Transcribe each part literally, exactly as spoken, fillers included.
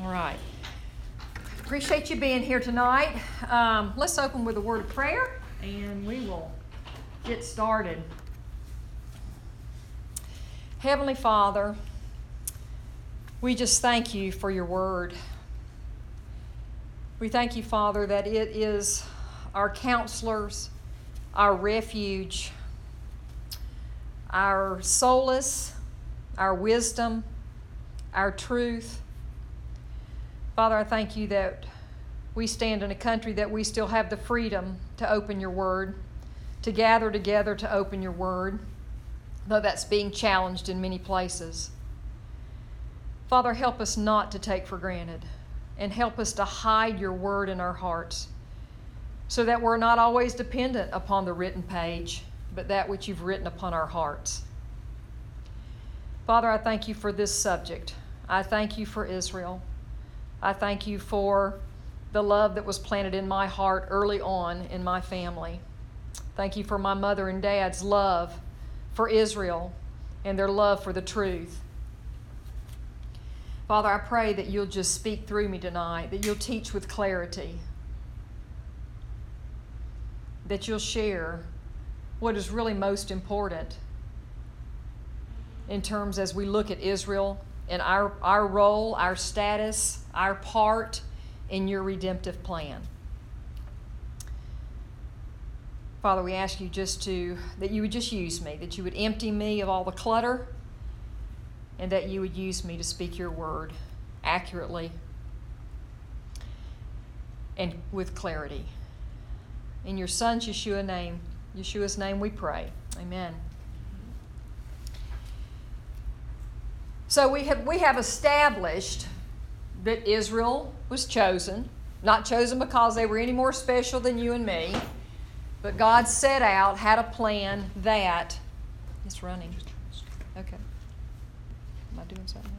All right. Appreciate you being here tonight. Um, let's open with a word of prayer, and we will get started. Heavenly Father, we just thank you for your word. We thank you, Father, that it is our counselors, our refuge, our solace, our wisdom, our truth. Father, I thank you that we stand in a country that we still have the freedom to open your word, to gather together to open your word, though that's being challenged in many places. Father, help us not to take for granted, and help us to hide your word in our hearts, so that we're not always dependent upon the written page, but that which you've written upon our hearts. Father, I thank you for this subject. I thank you for Israel. I thank you for the love that was planted in my heart early on in my family. Thank you for my mother and dad's love for Israel and their love for the truth. Father, I pray that you'll just speak through me tonight, that you'll teach with clarity, that you'll share what is really most important in terms as we look at Israel and our, our role, our status, our part in your redemptive plan. Father, we ask you just to, that you would just use me, that you would empty me of all the clutter, and that you would use me to speak your word accurately and with clarity. In your Son's Yeshua name, Yeshua's name we pray. Amen. So we have we have established that Israel was chosen, not chosen because they were any more special than you and me, but God set out, had a plan that it's running. Okay. Am I doing something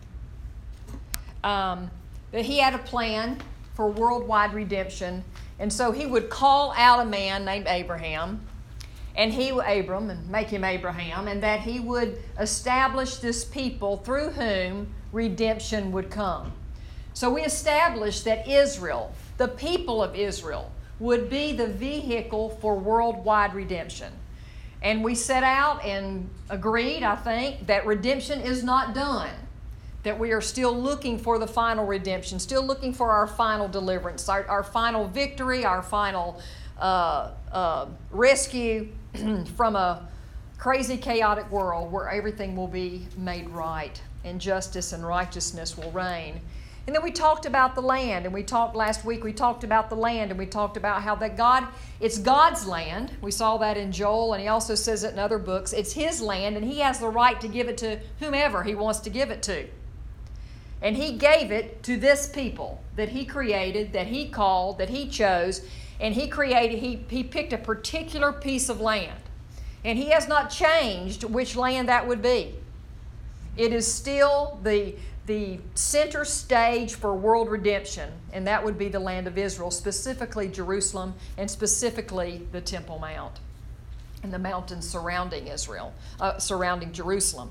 here? Um, that he had a plan for worldwide redemption, and so he would call out a man named Abraham, and he, Abram, and make him Abraham, and that he would establish this people through whom redemption would come. So we established that Israel, the people of Israel, would be the vehicle for worldwide redemption. And we set out and agreed, I think, that redemption is not done, that we are still looking for the final redemption, still looking for our final deliverance, our, our final victory, our final uh, uh, rescue from a crazy, chaotic world where everything will be made right and justice and righteousness will reign. And then we talked about the land, and we talked last week, we talked about the land, and we talked about how that God, it's God's land. We saw that in Joel, and he also says it in other books. It's his land, and he has the right to give it to whomever he wants to give it to. And he gave it to this people that he created, that he called, that he chose, and he created, he, he picked a particular piece of land. And he has not changed which land that would be. It is still the, the center stage for world redemption, and that would be the land of Israel, specifically Jerusalem, and specifically the Temple Mount and the mountains surrounding Israel, uh, surrounding Jerusalem.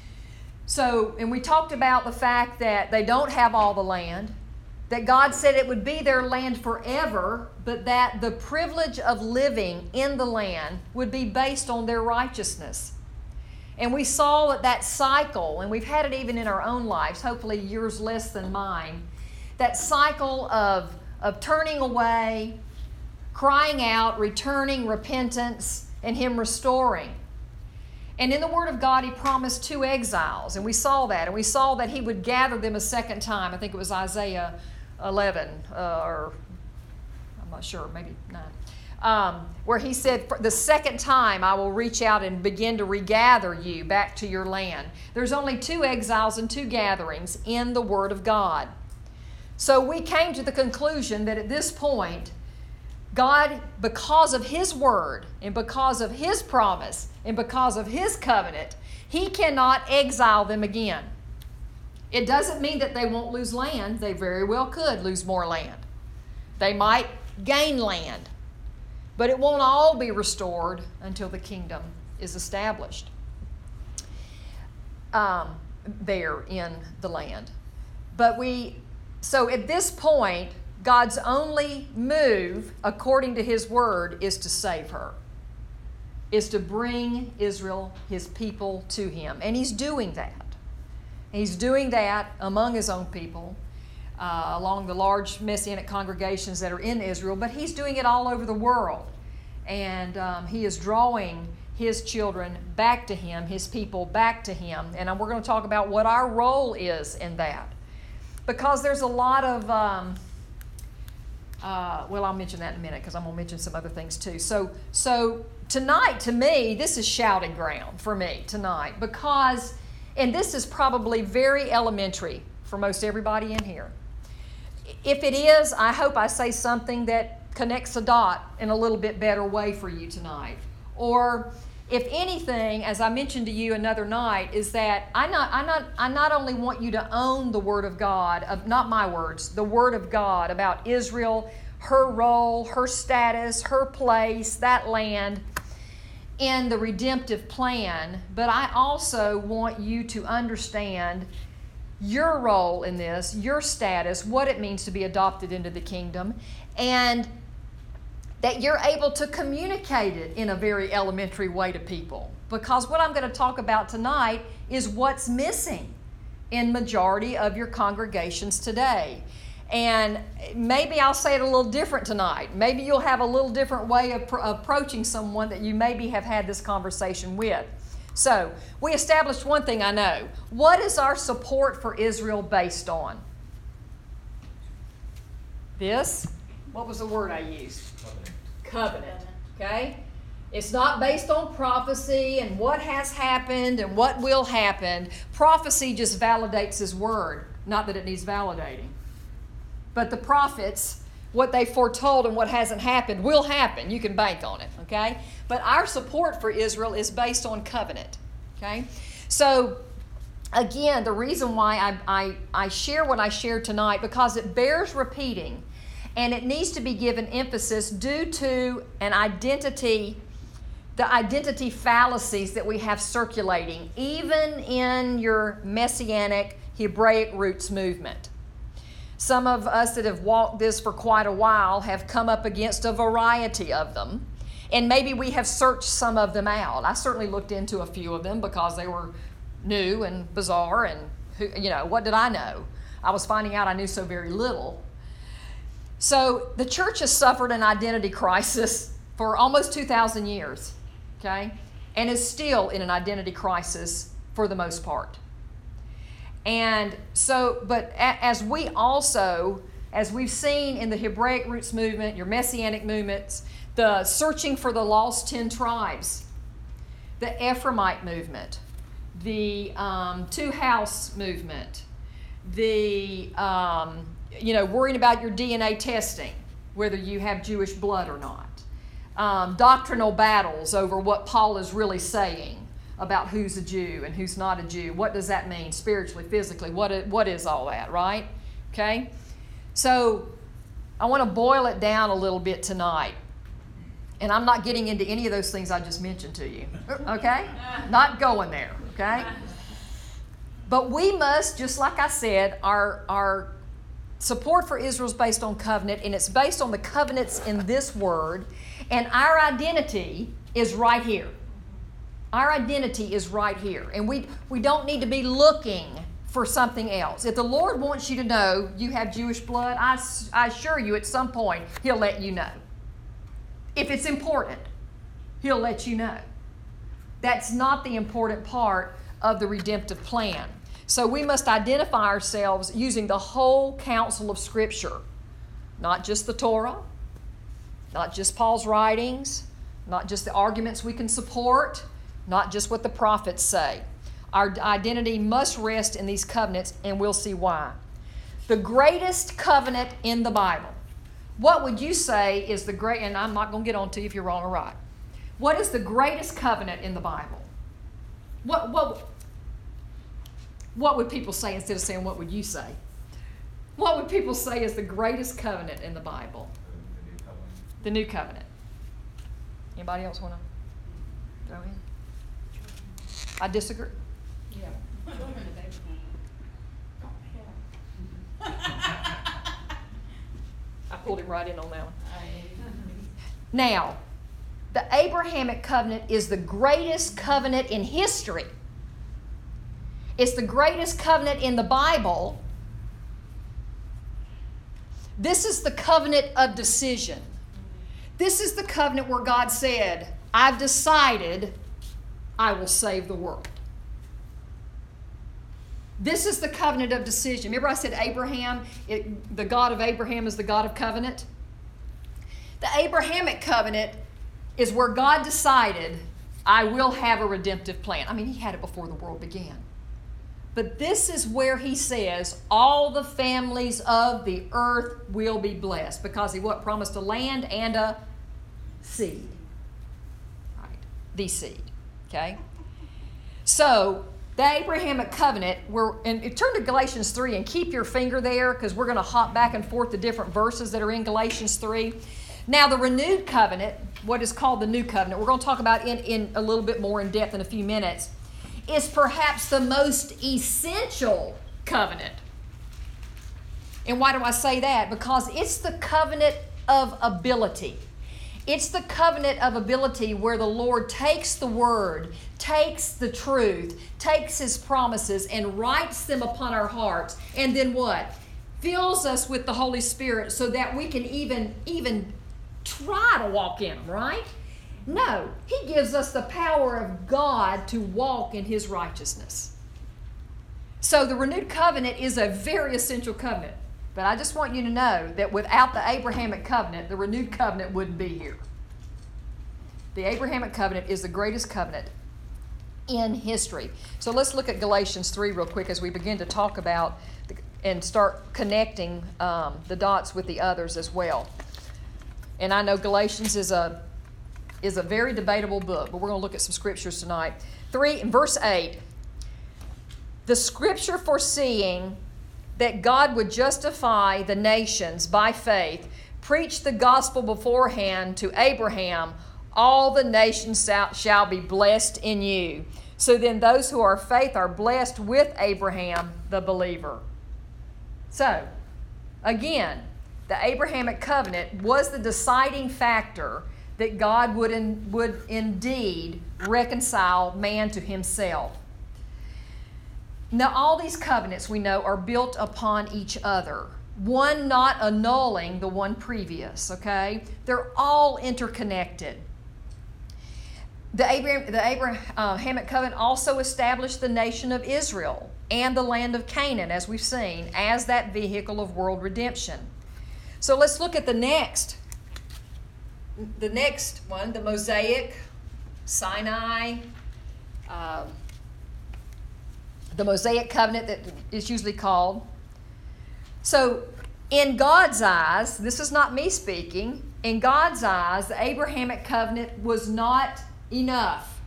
So, and we talked about the fact that they don't have all the land, that God said it would be their land forever, but that the privilege of living in the land would be based on their righteousness. And we saw that that cycle, and we've had it even in our own lives, hopefully yours less than mine, that cycle of, of turning away, crying out, returning, repentance, and him restoring. And in the Word of God, he promised two exiles, and we saw that. And we saw that he would gather them a second time. I think it was Isaiah eleven, uh, or I'm not sure, maybe nine. Um, where he said, the second time I will reach out and begin to regather you back to your land. There's only two exiles and two gatherings in the Word of God. So we came to the conclusion that at this point, God, because of his word and because of his promise and because of his covenant, he cannot exile them again. It doesn't mean that they won't lose land. They very well could lose more land. They might gain land, but it won't all be restored until the kingdom is established um, there in the land. But we so at this point, God's only move, according to his word, is to save her, is to bring Israel, his people, to him. And he's doing that. He's doing that among his own people, uh, along the large Messianic congregations that are in Israel, but he's doing it all over the world. And um, he is drawing his children back to him, his people back to him. And we're going to talk about what our role is in that. Because there's a lot of, um, uh, well, I'll mention that in a minute because I'm going to mention some other things too. So, so tonight, to me, this is shouting ground for me tonight because, and this is probably very elementary for most everybody in here. If it is, I hope I say something that connects a dot in a little bit better way for you tonight. Or if anything, as I mentioned to you another night, is that I not I not I not only want you to own the Word of God, uh, not my words, the Word of God about Israel, her role, her status, her place, that land in the redemptive plan, but I also want you to understand your role in this, your status, what it means to be adopted into the kingdom, and that you're able to communicate it in a very elementary way to people. Because what I'm going to talk about tonight is what's missing in majority of your congregations today. And maybe I'll say it a little different tonight. Maybe you'll have a little different way of pr- approaching someone that you maybe have had this conversation with. So, we established one thing I know. What is our support for Israel based on? This? What was the word I used? Covenant. Okay? It's not based on prophecy and what has happened and what will happen. Prophecy just validates his word. Not that it needs validating. But the prophets, what they foretold and what hasn't happened will happen. You can bank on it. Okay? But our support for Israel is based on covenant. Okay? So, again, the reason why I, I, I share what I share tonight, because it bears repeating. And it needs to be given emphasis due to an identity, the identity fallacies that we have circulating, even in your Messianic Hebraic roots movement. Some of us that have walked this for quite a while have come up against a variety of them. And maybe we have searched some of them out. I certainly looked into a few of them because they were new and bizarre and, who, you know, what did I know? I was finding out I knew so very little. So the church has suffered an identity crisis for almost two thousand years, okay? And is still in an identity crisis for the most part. And so, but as we also, as we've seen in the Hebraic roots movement, your Messianic movements, the searching for the lost ten tribes, the Ephraimite movement, the um, two-house movement, the... Um, you know, worrying about your D N A testing, whether you have Jewish blood or not. Um, doctrinal battles over what Paul is really saying about who's a Jew and who's not a Jew. What does that mean spiritually, physically? What is, what is all that, right? Okay? So I want to boil it down a little bit tonight. And I'm not getting into any of those things I just mentioned to you. Okay? Not going there, okay? But we must, just like I said, our our support for Israel is based on covenant, and it's based on the covenants in this word, and our identity is right here. Our identity is right here, and we, we don't need to be looking for something else. If the Lord wants you to know you have Jewish blood, I, I assure you at some point He'll let you know. If it's important, He'll let you know. That's not the important part of the redemptive plan. So we must identify ourselves using the whole counsel of Scripture, not just the Torah, not just Paul's writings, not just the arguments we can support, not just what the prophets say. Our identity must rest in these covenants, and we'll see why. The greatest covenant in the Bible. What would you say is the great, and I'm not going to get on to you if you're wrong or right. What is the greatest covenant in the Bible? What, what, What would people say instead of saying, what would you say? What would people say is the greatest covenant in the Bible? The New Covenant. The New Covenant. Anybody else want to throw in? I disagree. Yeah. pulled him right in on that one. Now, the Abrahamic covenant is the greatest covenant in history. It's the greatest covenant in the Bible. This is the covenant of decision. This is the covenant where God said, I've decided I will save the world. This is the covenant of decision. Remember I said Abraham, it, the God of Abraham is the God of covenant? The Abrahamic covenant is where God decided, I will have a redemptive plan. I mean, he had it before the world began. But this is where he says, all the families of the earth will be blessed. Because he what? Promised a land and a seed. Right. The seed. Okay? So, the Abrahamic covenant, we're, and turn to Galatians three and keep your finger there because we're going to hop back and forth the different verses that are in Galatians three. Now, the renewed covenant, what is called the new covenant, we're going to talk about in, in a little bit more in depth in a few minutes, is perhaps the most essential covenant. And why do I say that? Because it's the covenant of ability. It's the covenant of ability where the Lord takes the word, takes the truth, takes his promises, and writes them upon our hearts. And then what? Fills us with the Holy Spirit so that we can even, even try to walk in them, right? No, he gives us the power of God to walk in his righteousness. So the renewed covenant is a very essential covenant. But I just want you to know that without the Abrahamic covenant, the renewed covenant wouldn't be here. The Abrahamic covenant is the greatest covenant in history. So let's look at Galatians three real quick as we begin to talk about the, and start connecting um, the dots with the others as well. And I know Galatians is a is a very debatable book, but we're going to look at some scriptures tonight. three, in verse eight, the scripture foreseeing that God would justify the nations by faith, preached the gospel beforehand to Abraham, all the nations shall be blessed in you. So then those who are of faith are blessed with Abraham, the believer. So, again, the Abrahamic covenant was the deciding factor that God would, in, would indeed reconcile man to himself. Now, all these covenants, we know, are built upon each other. One not annulling the one previous, okay? They're all interconnected. The Abraham, the Abrahamic covenant also established the nation of Israel and the land of Canaan, as we've seen, as that vehicle of world redemption. So let's look at the next. The next one, the Mosaic, Sinai, um, the Mosaic covenant that is usually called. So, in God's eyes, this is not me speaking, in God's eyes, the Abrahamic covenant was not enough.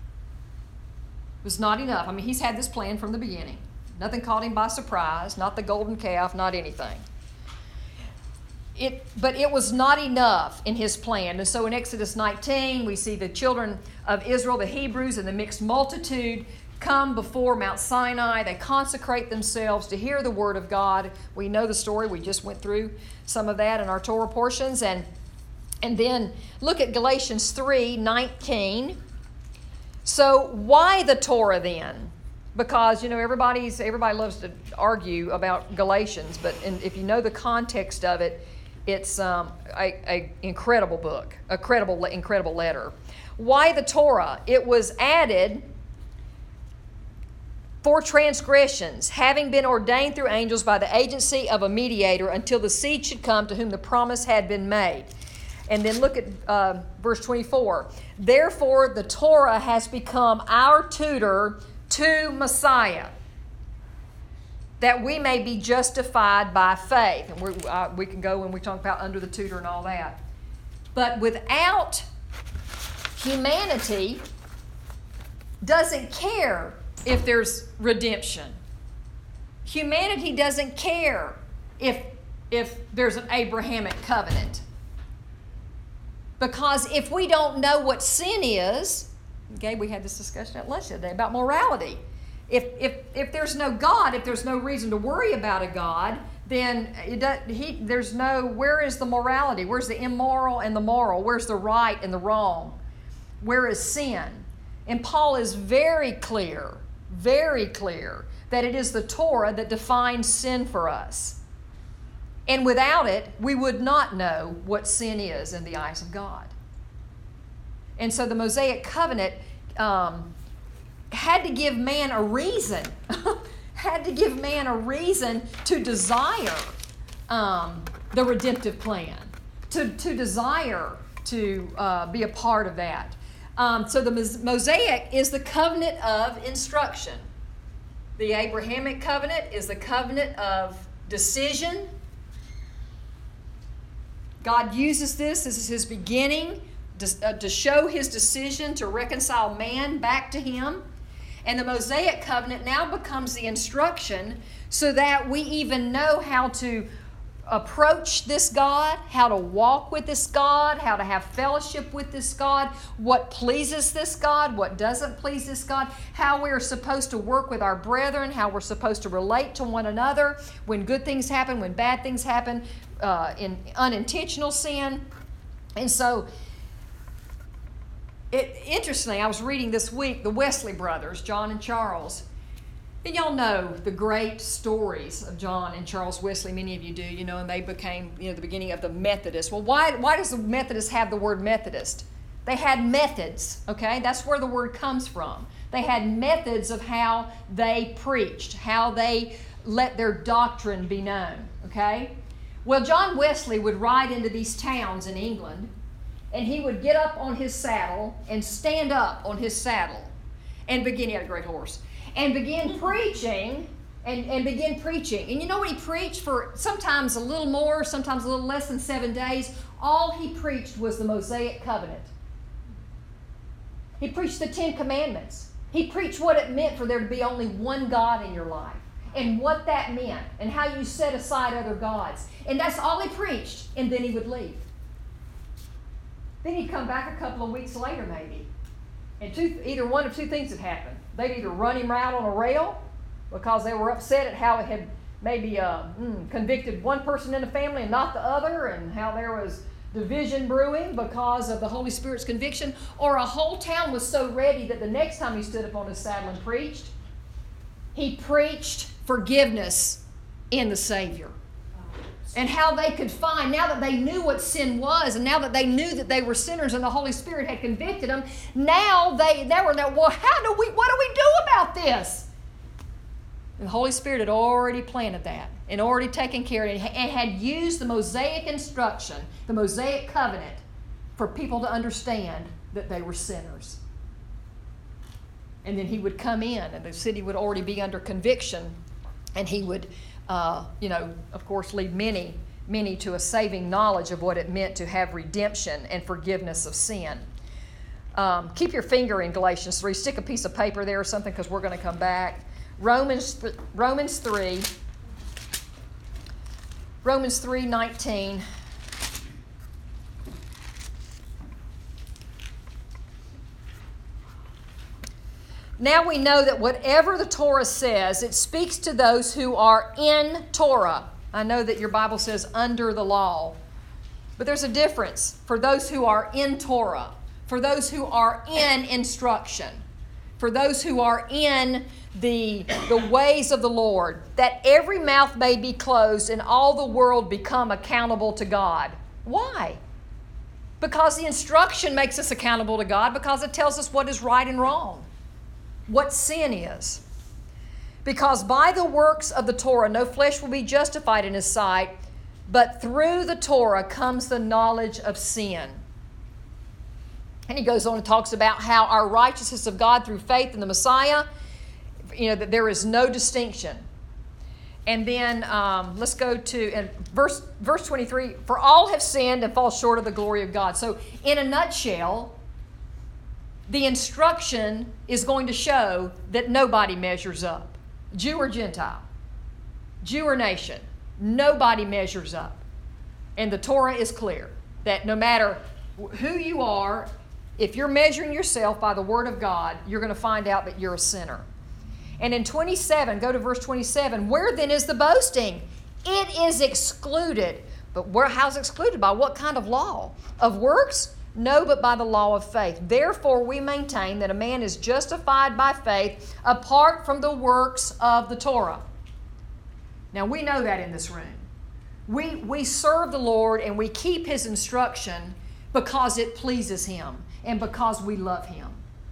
It was not enough. I mean, he's had this plan from the beginning. Nothing caught him by surprise, not the golden calf, not anything. It, but it was not enough in his plan. And so in Exodus nineteen, we see the children of Israel, the Hebrews, and the mixed multitude come before Mount Sinai. They consecrate themselves to hear the word of God. We know the story. We just went through some of that in our Torah portions. And, and then look at Galatians three nineteen. So why the Torah then? Because, you know, everybody's everybody loves to argue about Galatians, but in, if you know the context of it, it's um, a, a incredible book, a credible, incredible letter. Why the Torah? It was added for transgressions, having been ordained through angels by the agency of a mediator until the seed should come to whom the promise had been made. And then look at uh, verse twenty-four. Therefore, the Torah has become our tutor to Messiah, that we may be justified by faith. And we're, uh, we can go when we talk about under the tutor and all that. But without humanity, doesn't care if there's redemption. Humanity doesn't care if, if there's an Abrahamic covenant. Because if we don't know what sin is, okay, we had this discussion at lunch today about morality. If, if, if there's no God, if there's no reason to worry about a God, then it does, he, there's no, where is the morality? Where's the immoral and the moral? Where's the right and the wrong? Where is sin? And Paul is very clear, very clear, that it is the Torah that defines sin for us. And without it, we would not know what sin is in the eyes of God. And so the Mosaic covenant um, had to give man a reason, had to give man a reason to desire um, the redemptive plan, to, to desire to uh, be a part of that. Um, so the Mosaic is the covenant of instruction. The Abrahamic covenant is the covenant of decision. God uses this, this is his beginning, to, uh, to show his decision to reconcile man back to him. And the Mosaic covenant now becomes the instruction so that we even know how to approach this God, how to walk with this God, how to have fellowship with this God, what pleases this God, what doesn't please this God, how we're supposed to work with our brethren, how we're supposed to relate to one another when good things happen, when bad things happen, uh, in unintentional sin. And so, it, interestingly, I was reading this week the Wesley brothers, John and Charles. And y'all know the great stories of John and Charles Wesley. Many of you do, you know, and they became, you know, the beginning of the Methodist. Well, why, why does the Methodist have the word Methodist? They had methods, okay? That's where the word comes from. They had methods of how they preached, how they let their doctrine be known, okay? Well, John Wesley would ride into these towns in England, and he would get up on his saddle and stand up on his saddle and begin, he had a great horse, and begin preaching, and, and begin preaching. And you know what he preached for sometimes a little more, sometimes a little less than seven days? All he preached was the Mosaic covenant. He preached the Ten Commandments. He preached what it meant for there to be only one God in your life, and what that meant, and how you set aside other gods. And that's all he preached, and then he would leave. Then he'd come back a couple of weeks later maybe, and two, either one of two things had happened. They'd either run him right on a rail because they were upset at how it had maybe uh, mm, convicted one person in the family and not the other, and how there was division brewing because of the Holy Spirit's conviction, or a whole town was so ready that the next time he stood up on his saddle and preached, he preached forgiveness in the Savior. And how they could find, now that they knew what sin was, and now that they knew that they were sinners and the Holy Spirit had convicted them, now they, they were now, well, how do we, what do we do about this? And the Holy Spirit had already planted that and already taken care of it and had used the Mosaic instruction, the Mosaic covenant, for people to understand that they were sinners. And then he would come in, and the city would already be under conviction, and he would Uh, you know, of course, lead many, many to a saving knowledge of what it meant to have redemption and forgiveness of sin. Um, keep your finger in Galatians three. Stick a piece of paper there or something, because we're going to come back. Romans, th- Romans three. Romans three nineteen. Now we know that whatever the Torah says, it speaks to those who are in Torah. I know that your Bible says under the law. But there's a difference for those who are in Torah, for those who are in instruction, for those who are in the, the ways of the Lord, that every mouth may be closed and all the world become accountable to God. Why? Because the instruction makes us accountable to God, because it tells us what is right and wrong, what sin is. Because by the works of the Torah, no flesh will be justified in his sight, but through the Torah comes the knowledge of sin. And he goes on and talks about how our righteousness of God through faith in the Messiah, you know, that there is no distinction. And then um, let's go to and verse, verse twenty-three, for all have sinned and fall short of the glory of God. So in a nutshell, the instruction is going to show that nobody measures up. Jew or Gentile, Jew or nation, nobody measures up. And the Torah is clear that no matter who you are, if you're measuring yourself by the Word of God, you're going to find out that you're a sinner. And in twenty-seven, go to verse twenty-seven, where then is the boasting? It is excluded. But where, how's it excluded? By what kind of law? Of works? No, but by the law of faith. Therefore, we maintain that a man is justified by faith apart from the works of the Torah. Now, we know that in this room. We, we serve the Lord and we keep His instruction because it pleases Him and because we love Him.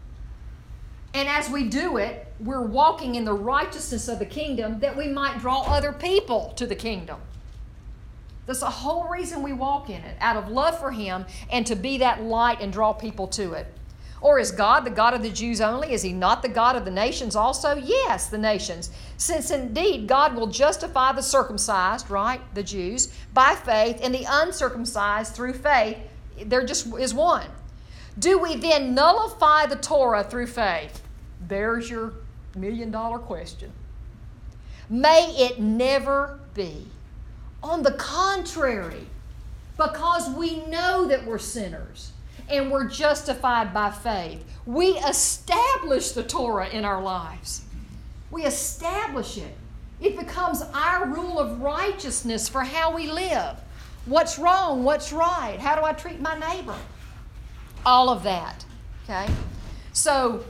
And as we do it, we're walking in the righteousness of the kingdom that we might draw other people to the kingdom. That's the whole reason we walk in it, out of love for Him and to be that light and draw people to it. Or is God the God of the Jews only? Is He not the God of the nations also? Yes, the nations. Since indeed God will justify the circumcised, right, the Jews, by faith, and the uncircumcised through faith. There just is one. Do we then nullify the Torah through faith? There's your million dollar question. May it never be. On the contrary, because we know that we're sinners and we're justified by faith, we establish the Torah in our lives. We establish it. It becomes our rule of righteousness for how we live. What's wrong? What's right? How do I treat my neighbor? All of that. Okay? So,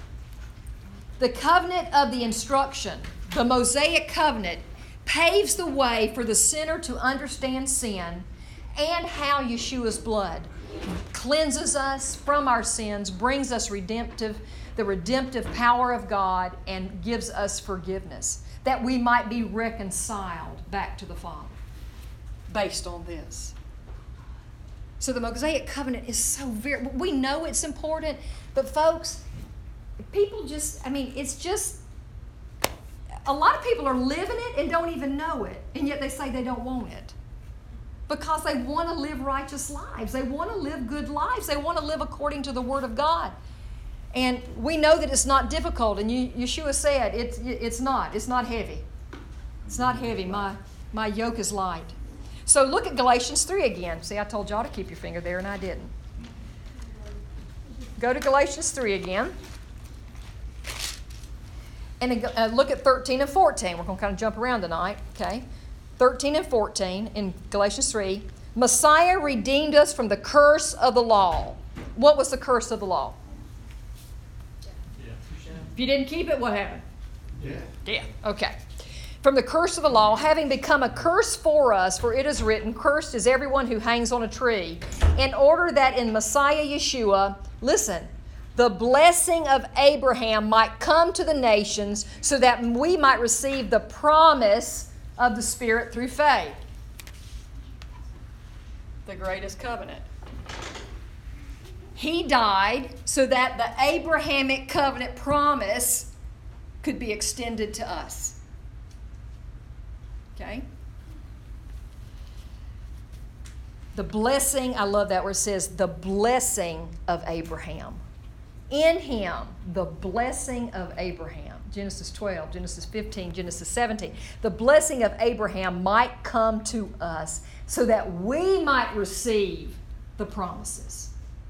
the covenant of the instruction, the Mosaic covenant, paves the way for the sinner to understand sin and how Yeshua's blood cleanses us from our sins, brings us redemptive, the redemptive power of God, and gives us forgiveness, that we might be reconciled back to the Father based on this. So the Mosaic covenant is so very, we know it's important, but folks, people just, I mean, it's just, a lot of people are living it and don't even know it, and yet they say they don't want it. Because they want to live righteous lives. They want to live good lives. They want to live according to the Word of God. And we know that it's not difficult, and Yeshua said it's, it's not. It's not heavy. It's not heavy. My, my yoke is light. So look at Galatians three again. See, I told y'all to keep your finger there, and I didn't. Go to Galatians three again. And uh, look at thirteen and fourteen. We're going to kind of jump around tonight, okay? thirteen and fourteen in Galatians three. Messiah redeemed us from the curse of the law. What was the curse of the law? Yeah. If you didn't keep it, what happened? Death. Death. Okay. From the curse of the law, having become a curse for us, for it is written, cursed is everyone who hangs on a tree, in order that in Messiah Yeshua, listen, the blessing of Abraham might come to the nations so that we might receive the promise of the Spirit through faith. The greatest covenant. He died so that the Abrahamic covenant promise could be extended to us. Okay? The blessing, I love that where it says the blessing of Abraham. In him, the blessing of Abraham. Genesis twelve, Genesis fifteen, Genesis seventeen. The blessing of Abraham might come to us so that we might receive the promises.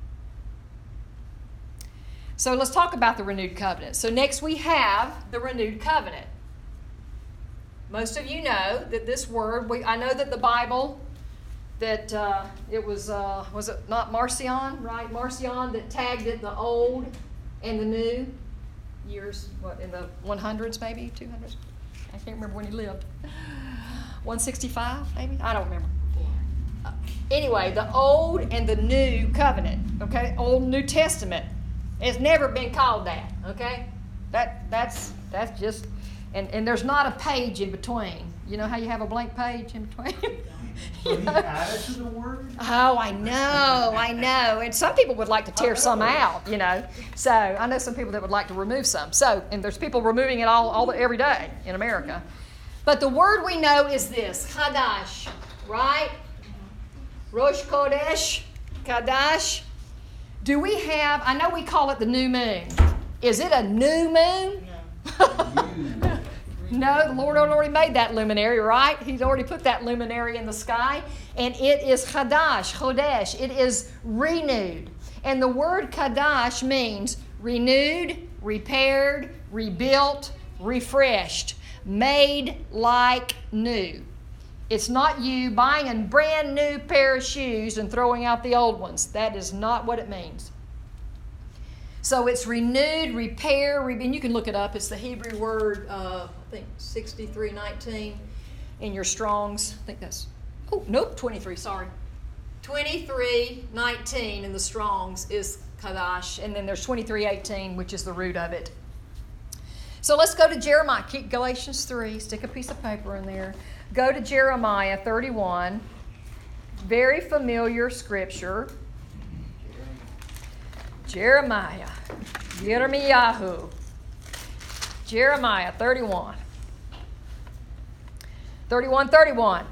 So let's talk about the renewed covenant. So next we have the renewed covenant. Most of you know that this word, we, I know that the Bible, that uh, it was, uh, was it not Marcion, right? Marcion that tagged it the old and the new years, what, in the hundreds maybe, two hundreds? I can't remember when he lived. one sixty-five maybe? I don't remember. Uh, anyway, the old and the new covenant, okay? Old New Testament. It's never been called that, okay? That that's that's just, and, and there's not a page in between. You know how you have a blank page in between? So he added to the word? Oh, I know, I know. And some people would like to tear some out, you know. So I know some people that would like to remove some. So, and there's people removing it all, all the, every day in America. But the word we know is this, Chadash, right? Rosh Chodesh, Chadash. Do we have, I know we call it the new moon. Is it a new moon? No. No, the Lord already made that luminary, right? He's already put that luminary in the sky. And it is Chadash, Chodesh. It is renewed. And the word Chadash means renewed, repaired, rebuilt, refreshed, made like new. It's not you buying a brand new pair of shoes and throwing out the old ones. That is not what it means. So it's renewed, repair, re- and you can look it up. It's the Hebrew word, uh, I think sixty-three nineteen in your Strongs. I think that's, oh, nope, twenty-three, sorry. twenty-three nineteen in the Strongs is Kadash, and then there's twenty-three eighteen, which is the root of it. So let's go to Jeremiah. Keep Galatians three. Stick a piece of paper in there. Go to Jeremiah thirty-one. Very familiar scripture. Jeremiah. Jeremiah. Jeremiah thirty-one. thirty-one thirty-one.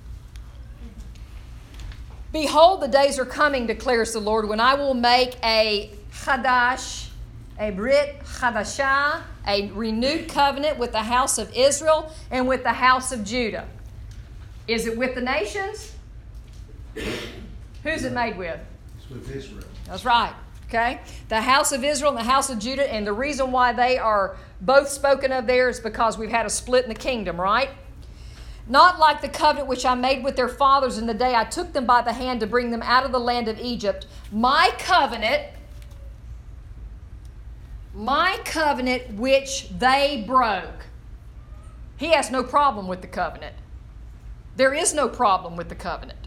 Behold, the days are coming, declares the Lord, when I will make a chadash, a brit chadashah, a renewed covenant with the house of Israel and with the house of Judah. Is it with the nations? Who's it made with? It's with Israel. That's right. Okay? The house of Israel and the house of Judah, and the reason why they are both spoken of there is because we've had a split in the kingdom, right? Not like the covenant which I made with their fathers in the day I took them by the hand to bring them out of the land of Egypt. My covenant, my covenant which they broke. He has no problem with the covenant. There is no problem with the covenant.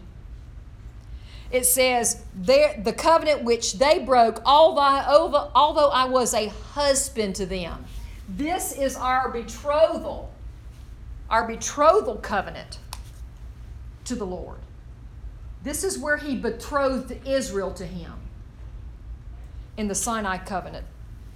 It says, there, the covenant which they broke, although, although I was a husband to them. This is our betrothal. Our betrothal covenant to the Lord. This is where he betrothed Israel to him in the Sinai covenant.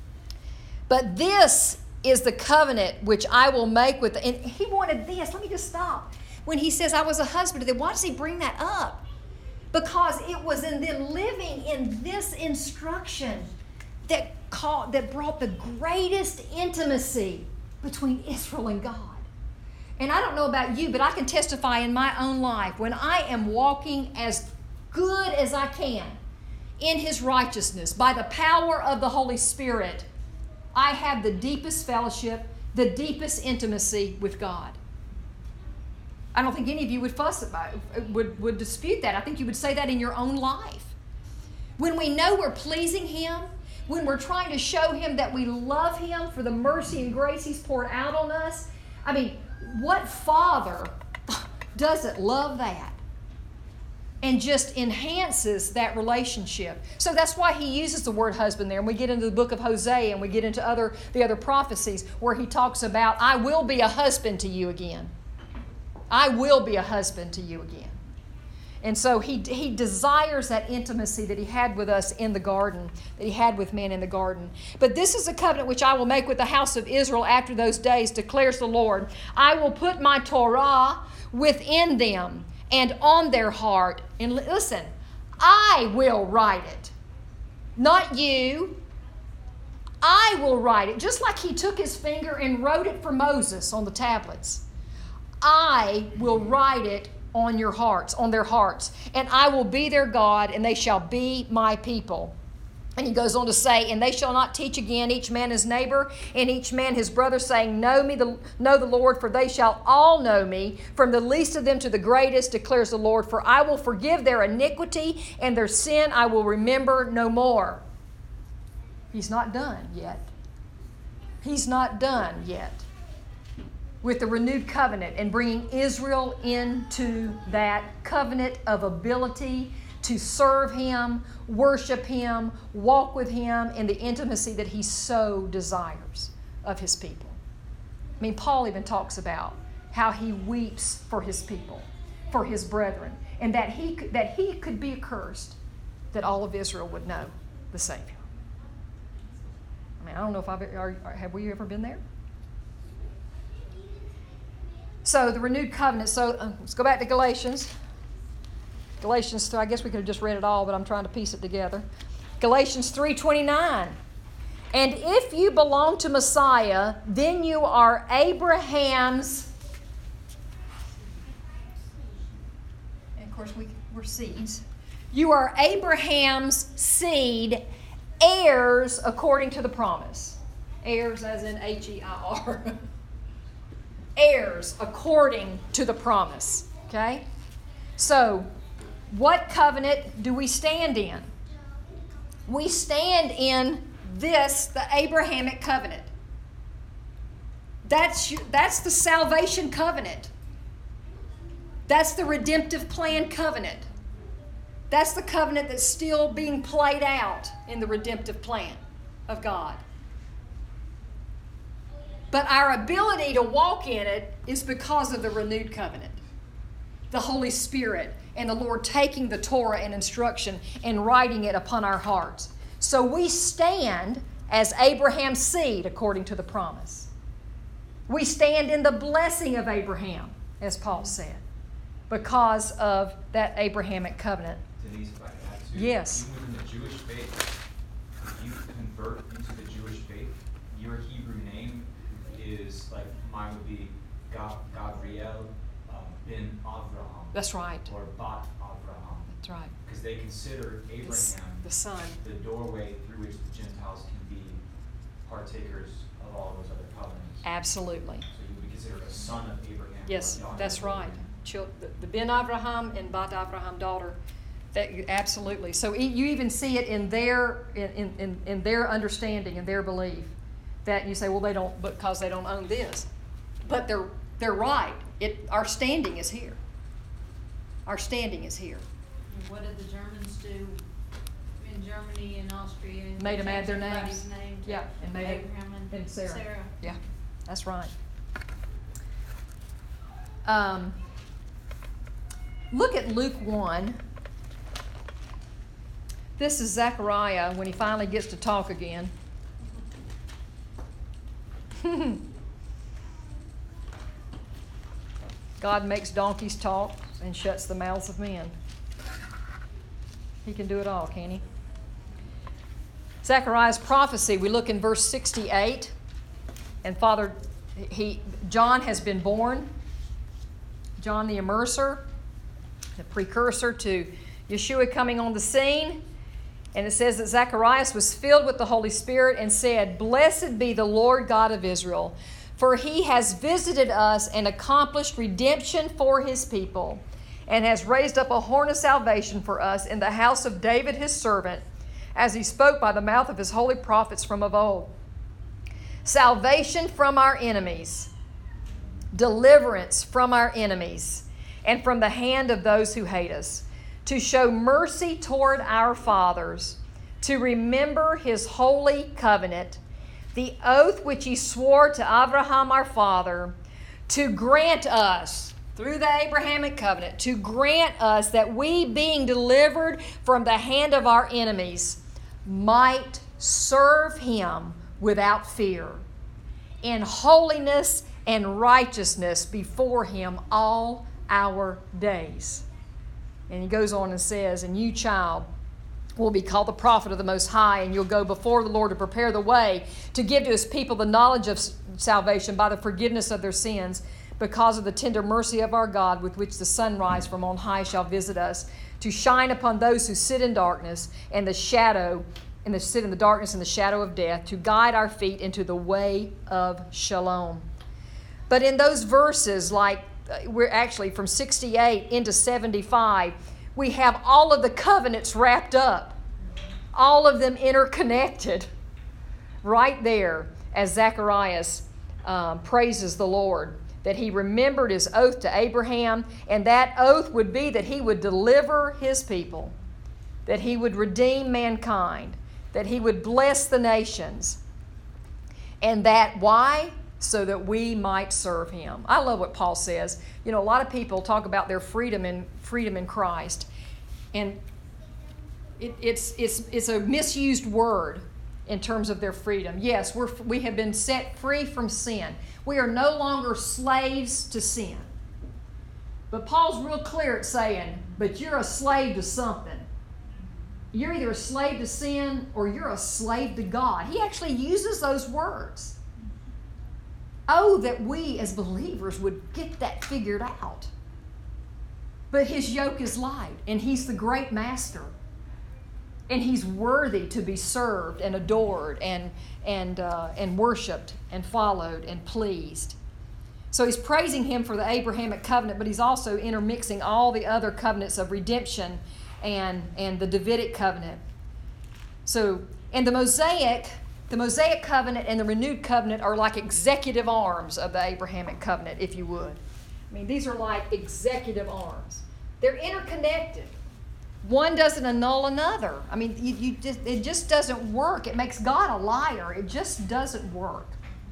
But this is the covenant which I will make with, and he wanted this. Let me just stop. When he says I was a husband to them, why does he bring that up? Because it was in them living in this instruction that called, that brought the greatest intimacy between Israel and God. And I don't know about you, but I can testify in my own life when I am walking as good as I can in his righteousness by the power of the Holy Spirit, I have the deepest fellowship, the deepest intimacy with God. I don't think any of you would fuss about would, would dispute that. I think you would say that in your own life. When we know we're pleasing him, when we're trying to show him that we love him for the mercy and grace he's poured out on us, I mean, what father doesn't love that and just enhances that relationship? So that's why he uses the word husband there. And we get into the book of Hosea and we get into other the other prophecies where he talks about, I will be a husband to you again. I will be a husband to you again. And so he, he desires that intimacy that he had with us in the garden, that he had with man in the garden. But this is a covenant which I will make with the house of Israel after those days, declares the Lord. I will put my Torah within them and on their heart. And listen, I will write it. Not you. I will write it. Just like he took his finger and wrote it for Moses on the tablets. I will write it on your hearts, on their hearts. And I will be their God, and they shall be my people. And he goes on to say, and they shall not teach again each man his neighbor, and each man his brother, saying, Know me, the, know the Lord, for they shall all know me, from the least of them to the greatest, declares the Lord. For I will forgive their iniquity, and their sin I will remember no more. He's not done yet. He's not done yet with the renewed covenant and bringing Israel into that covenant of ability to serve him, worship him, walk with him in the intimacy that he so desires of his people. I mean, Paul even talks about how he weeps for his people, for his brethren, and that he could, that he could be accursed, that all of Israel would know the Savior. I mean, I don't know if I've are, have we ever been there? So the renewed covenant. So uh, let's go back to Galatians. Galatians three, I guess we could have just read it all, but I'm trying to piece it together. Galatians three twenty-nine. And if you belong to Messiah, then you are Abraham's. And of course, we, we're seeds. You are Abraham's seed, heirs according to the promise. Heirs as in H E I R. Heirs according to the promise. Okay? So, what covenant do we stand in? We stand in this, the Abrahamic covenant. That's, that's the salvation covenant. That's the redemptive plan covenant. That's the covenant that's still being played out in the redemptive plan of God. But our ability to walk in it is because of the renewed covenant. The Holy Spirit and the Lord taking the Torah and instruction and writing it upon our hearts. So we stand as Abraham's seed according to the promise. We stand in the blessing of Abraham, as Paul said, because of that Abrahamic covenant. Denise, if I could add to, yes. even within the Jewish faith, if you convert into the Jewish faith, your Hebrew name is, like mine would be Ga- Gabriel uh, bin Avraham. That's right. Or Bat Avraham. That's right. Because they consider Abraham the, the son, the doorway through which the Gentiles can be partakers of all those other covenants. Absolutely. So you would be considered a son of Abraham. Yes, daughter that's of right. Abraham. Chil- the, the Ben Avraham and Bat Avraham daughter. That, absolutely. So e- you even see it in their in, in, in their understanding and their belief that you say, well, they don't because they don't own this, but they're they're right. It our standing is here. Our standing is here. And what did the Germans do in Germany and Austria? And Made them add changed their everybody's names. name to Yeah, and made it Abraham and, and Sarah. Sarah. Yeah, that's right. Um, look at Luke one. This is Zechariah when he finally gets to talk again. God makes donkeys talk and shuts the mouths of men. He can do it all, can't he? Zechariah's prophecy, we look in verse sixty-eight. And Father, he, John has been born. John the Immerser, the precursor to Yeshua coming on the scene. And it says that Zacharias was filled with the Holy Spirit and said, "Blessed be the Lord God of Israel, for he has visited us and accomplished redemption for his people, and has raised up a horn of salvation for us in the house of David his servant, as he spoke by the mouth of his holy prophets from of old. Salvation from our enemies, deliverance from our enemies, and from the hand of those who hate us, to show mercy toward our fathers, to remember his holy covenant, the oath which he swore to Abraham our father, to grant us, through the Abrahamic covenant, to grant us that we, being delivered from the hand of our enemies, might serve him without fear, in holiness and righteousness before him all our days." And he goes on and says, "And you, child, will be called the prophet of the Most High, and you'll go before the Lord to prepare the way, to give to his people the knowledge of salvation by the forgiveness of their sins, because of the tender mercy of our God, with which the sunrise from on high shall visit us, to shine upon those who sit in darkness and the shadow, and the sit in the darkness and the shadow of death, to guide our feet into the way of shalom." But in those verses, like we're actually from sixty-eight into seventy-five, we have all of the covenants wrapped up, all of them interconnected, right there as Zacharias um, praises the Lord, that he remembered his oath to Abraham, and that oath would be that he would deliver his people, that he would redeem mankind, that he would bless the nations, and that why? So that we might serve him. I love what Paul says. You know, a lot of people talk about their freedom in freedom in Christ, and it, it's it's it's a misused word in terms of their freedom. Yes, we're we have been set free from sin. We are no longer slaves to sin. But Paul's real clear at saying, but you're a slave to something. You're either a slave to sin or you're a slave to God. He actually uses those words. Oh, that we as believers would get that figured out. But his yoke is light, and he's the great master. And he's worthy to be served and adored and, and, uh, and worshiped and followed and pleased. So he's praising him for the Abrahamic covenant, but he's also intermixing all the other covenants of redemption and, and the Davidic covenant. So, and the Mosaic, the Mosaic covenant and the renewed covenant are like executive arms of the Abrahamic covenant, if you would. I mean, these are like executive arms. They're interconnected. One doesn't annul another. I mean, you, you just, it just doesn't work. It makes God a liar. It just doesn't work.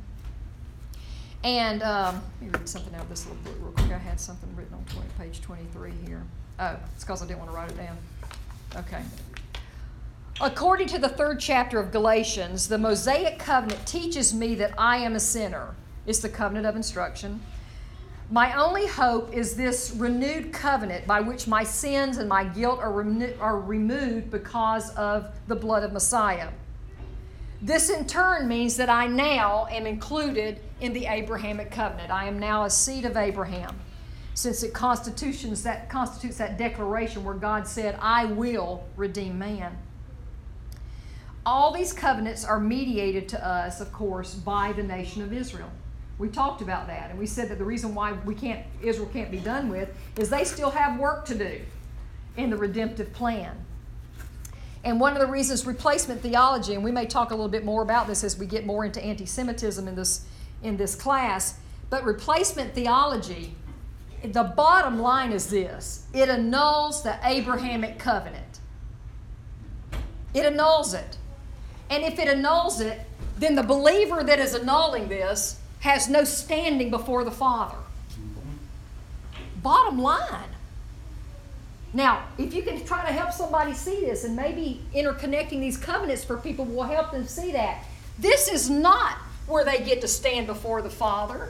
And um, let me read something out of this little book real quick. I had something written on twenty, page twenty-three here. Oh, it's because I didn't want to write it down. Okay. According to the third chapter of Galatians, the Mosaic covenant teaches me that I am a sinner. It's the covenant of instruction. My only hope is this renewed covenant by which my sins and my guilt are, remo- are removed because of the blood of Messiah. This in turn means that I now am included in the Abrahamic covenant. I am now a seed of Abraham, since it constitutes that, constitutes that declaration where God said, I will redeem man. All these covenants are mediated to us, of course, by the nation of Israel. We talked about that, and we said that the reason why we can't, Israel can't be done with is they still have work to do in the redemptive plan. And one of the reasons replacement theology, and we may talk a little bit more about this as we get more into anti-Semitism in this, in this class, but replacement theology, the bottom line is this: it annuls the Abrahamic covenant. It annuls it. And if it annuls it, then the believer that is annulling this has no standing before the Father. Bottom line. Now, if you can try to help somebody see this, and maybe interconnecting these covenants for people will help them see that, this is not where they get to stand before the Father.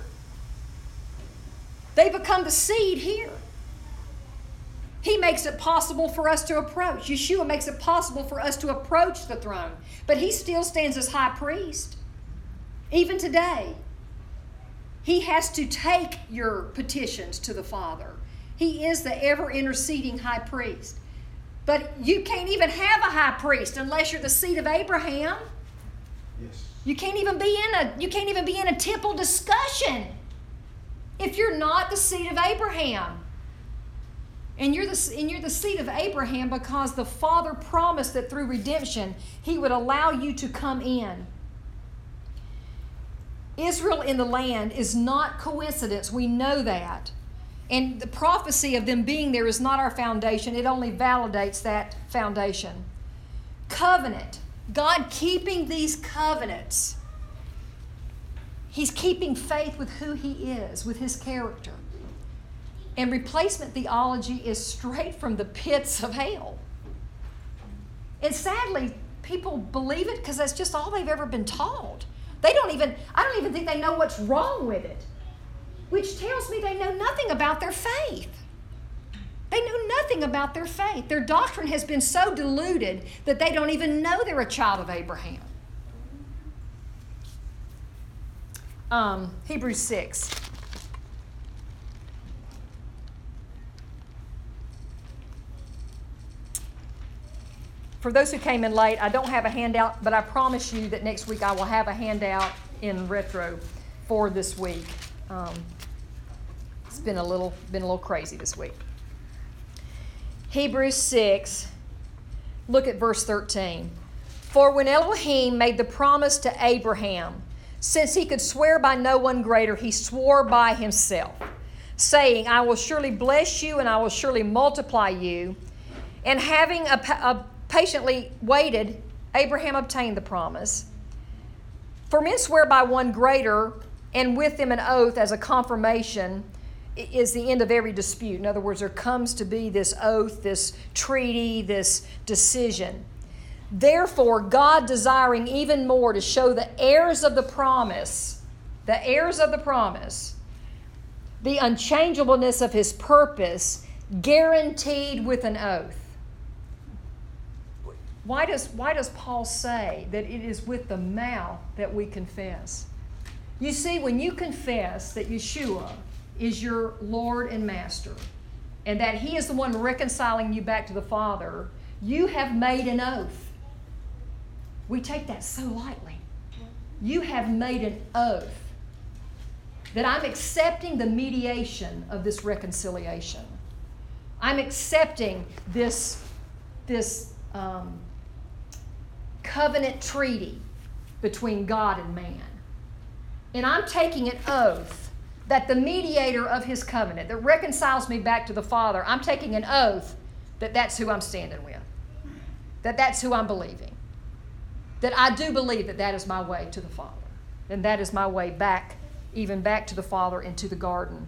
They become the seed here. He makes it possible for us to approach. Yeshua makes it possible for us to approach the throne. But he still stands as high priest. Even today, he has to take your petitions to the Father. He is the ever interceding high priest. But you can't even have a high priest unless you're the seed of Abraham. Yes. You can't even be in a you can't even be in a temple discussion if you're not the seed of Abraham. And you're the and you're the seed of Abraham because the Father promised that through redemption he would allow you to come in. Israel in the land is not coincidence. We know that. And the prophecy of them being there is not our foundation. It only validates that foundation. Covenant. God keeping these covenants. He's keeping faith with who he is, with his character. And replacement theology is straight from the pits of hell. And sadly, people believe it because that's just all they've ever been taught. They don't even, I don't even think they know what's wrong with it, which tells me they know nothing about their faith. They know nothing about their faith. Their doctrine has been so diluted that they don't even know they're a child of Abraham. Um, Hebrews six. For those who came in late, I don't have a handout, but I promise you that next week I will have a handout in retro for this week. Um, it's been a little been a little crazy this week. Hebrews six, look at verse thirteen. For when Elohim made the promise to Abraham, since he could swear by no one greater, he swore by himself, saying, I will surely bless you and I will surely multiply you. And having a, a patiently waited, Abraham obtained the promise. For men swear by one greater, and with them an oath as a confirmation is the end of every dispute. In other words, there comes to be this oath, this treaty, this decision. Therefore, God, desiring even more to show the heirs of the promise, the heirs of the promise, the unchangeableness of his purpose, guaranteed with an oath. Why does, why does Paul say that it is with the mouth that we confess? You see, when you confess that Yeshua is your Lord and Master, and that he is the one reconciling you back to the Father, you have made an oath. We take that so lightly. You have made an oath. that I'm accepting the mediation of this reconciliation. I'm accepting this, this um, covenant treaty between God and man. And I'm taking an oath that the mediator of his covenant, that reconciles me back to the Father, I'm taking an oath that that's who I'm standing with, that that's who I'm believing, that I do believe that that is my way to the Father, and that is my way back, even back to the Father and to the garden.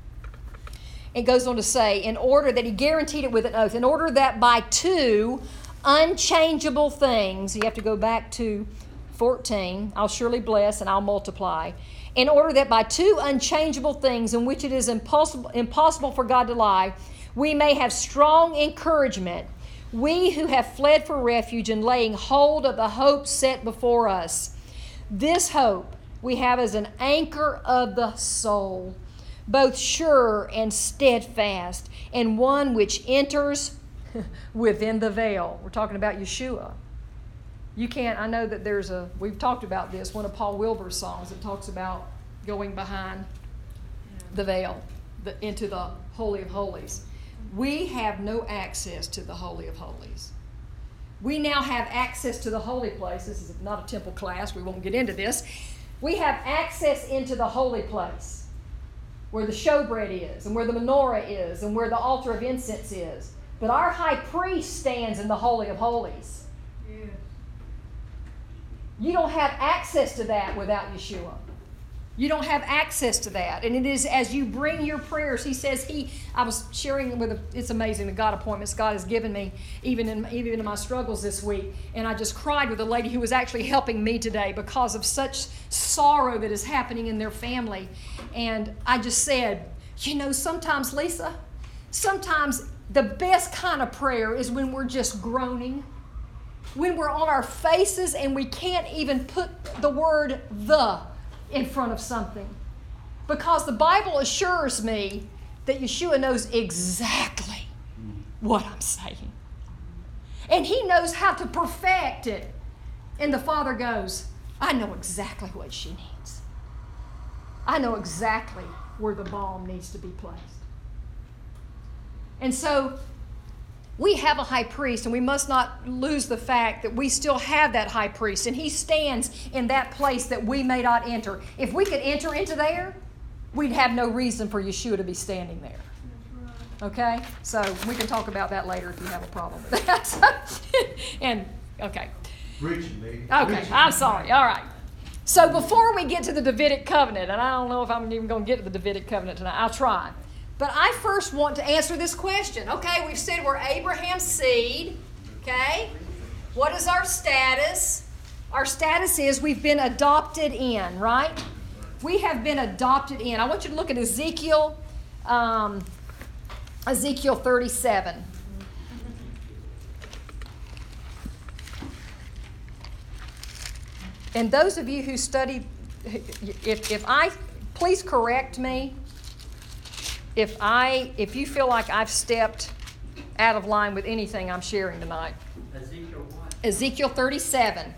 It goes on to say, in order that he guaranteed it with an oath, in order that by two unchangeable things, you have to go back to fourteen, I'll surely bless and I'll multiply, in order that by two unchangeable things in which it is impossible, impossible for God to lie, we may have strong encouragement, we who have fled for refuge and laying hold of the hope set before us. This hope we have as an anchor of the soul, both sure and steadfast, and one which enters within the veil. We're talking about Yeshua. You can't, I know that there's a, we've talked about this, one of Paul Wilbur's songs that talks about going behind the veil, the, into the Holy of Holies. We have no access to the Holy of Holies. We now have access to the holy place. This is not a temple class. We won't get into this. We have access into the holy place where the showbread is and where the menorah is and where the altar of incense is. But our high priest stands in the Holy of Holies. Yes. You don't have access to that without Yeshua. You don't have access to that. And it is as you bring your prayers, he says he, I was sharing with, a, it's amazing the God appointments God has given me, even in, even in my struggles this week. And I just cried with a lady who was actually helping me today because of such sorrow that is happening in their family. And I just said, you know, sometimes, Lisa, sometimes the best kind of prayer is when we're just groaning, when we're on our faces and we can't even put the word the in front of something. Because the Bible assures me that Yeshua knows exactly what I'm saying. And he knows how to perfect it. And the Father goes, I know exactly what she needs. I know exactly where the balm needs to be placed. And so we have a high priest, and we must not lose the fact that we still have that high priest, and he stands in that place that we may not enter. If we could enter into there, we'd have no reason for Yeshua to be standing there. Okay? So we can talk about that later if you have a problem with that. and, okay. Preaching, lady. Okay, Preaching. I'm sorry. All right. So before we get to the Davidic covenant, and I don't know if I'm even going to get to the Davidic covenant tonight, I'll try. But I first want to answer this question. Okay, we've said we're Abraham's seed. Okay? What is our status? Our status is we've been adopted in, right? We have been adopted in. I want you to look at Ezekiel, um, Ezekiel thirty-seven. And those of you who study, if, if I, please correct me. If I, if you feel like I've stepped out of line with anything I'm sharing tonight. Ezekiel what? Ezekiel thirty-seven.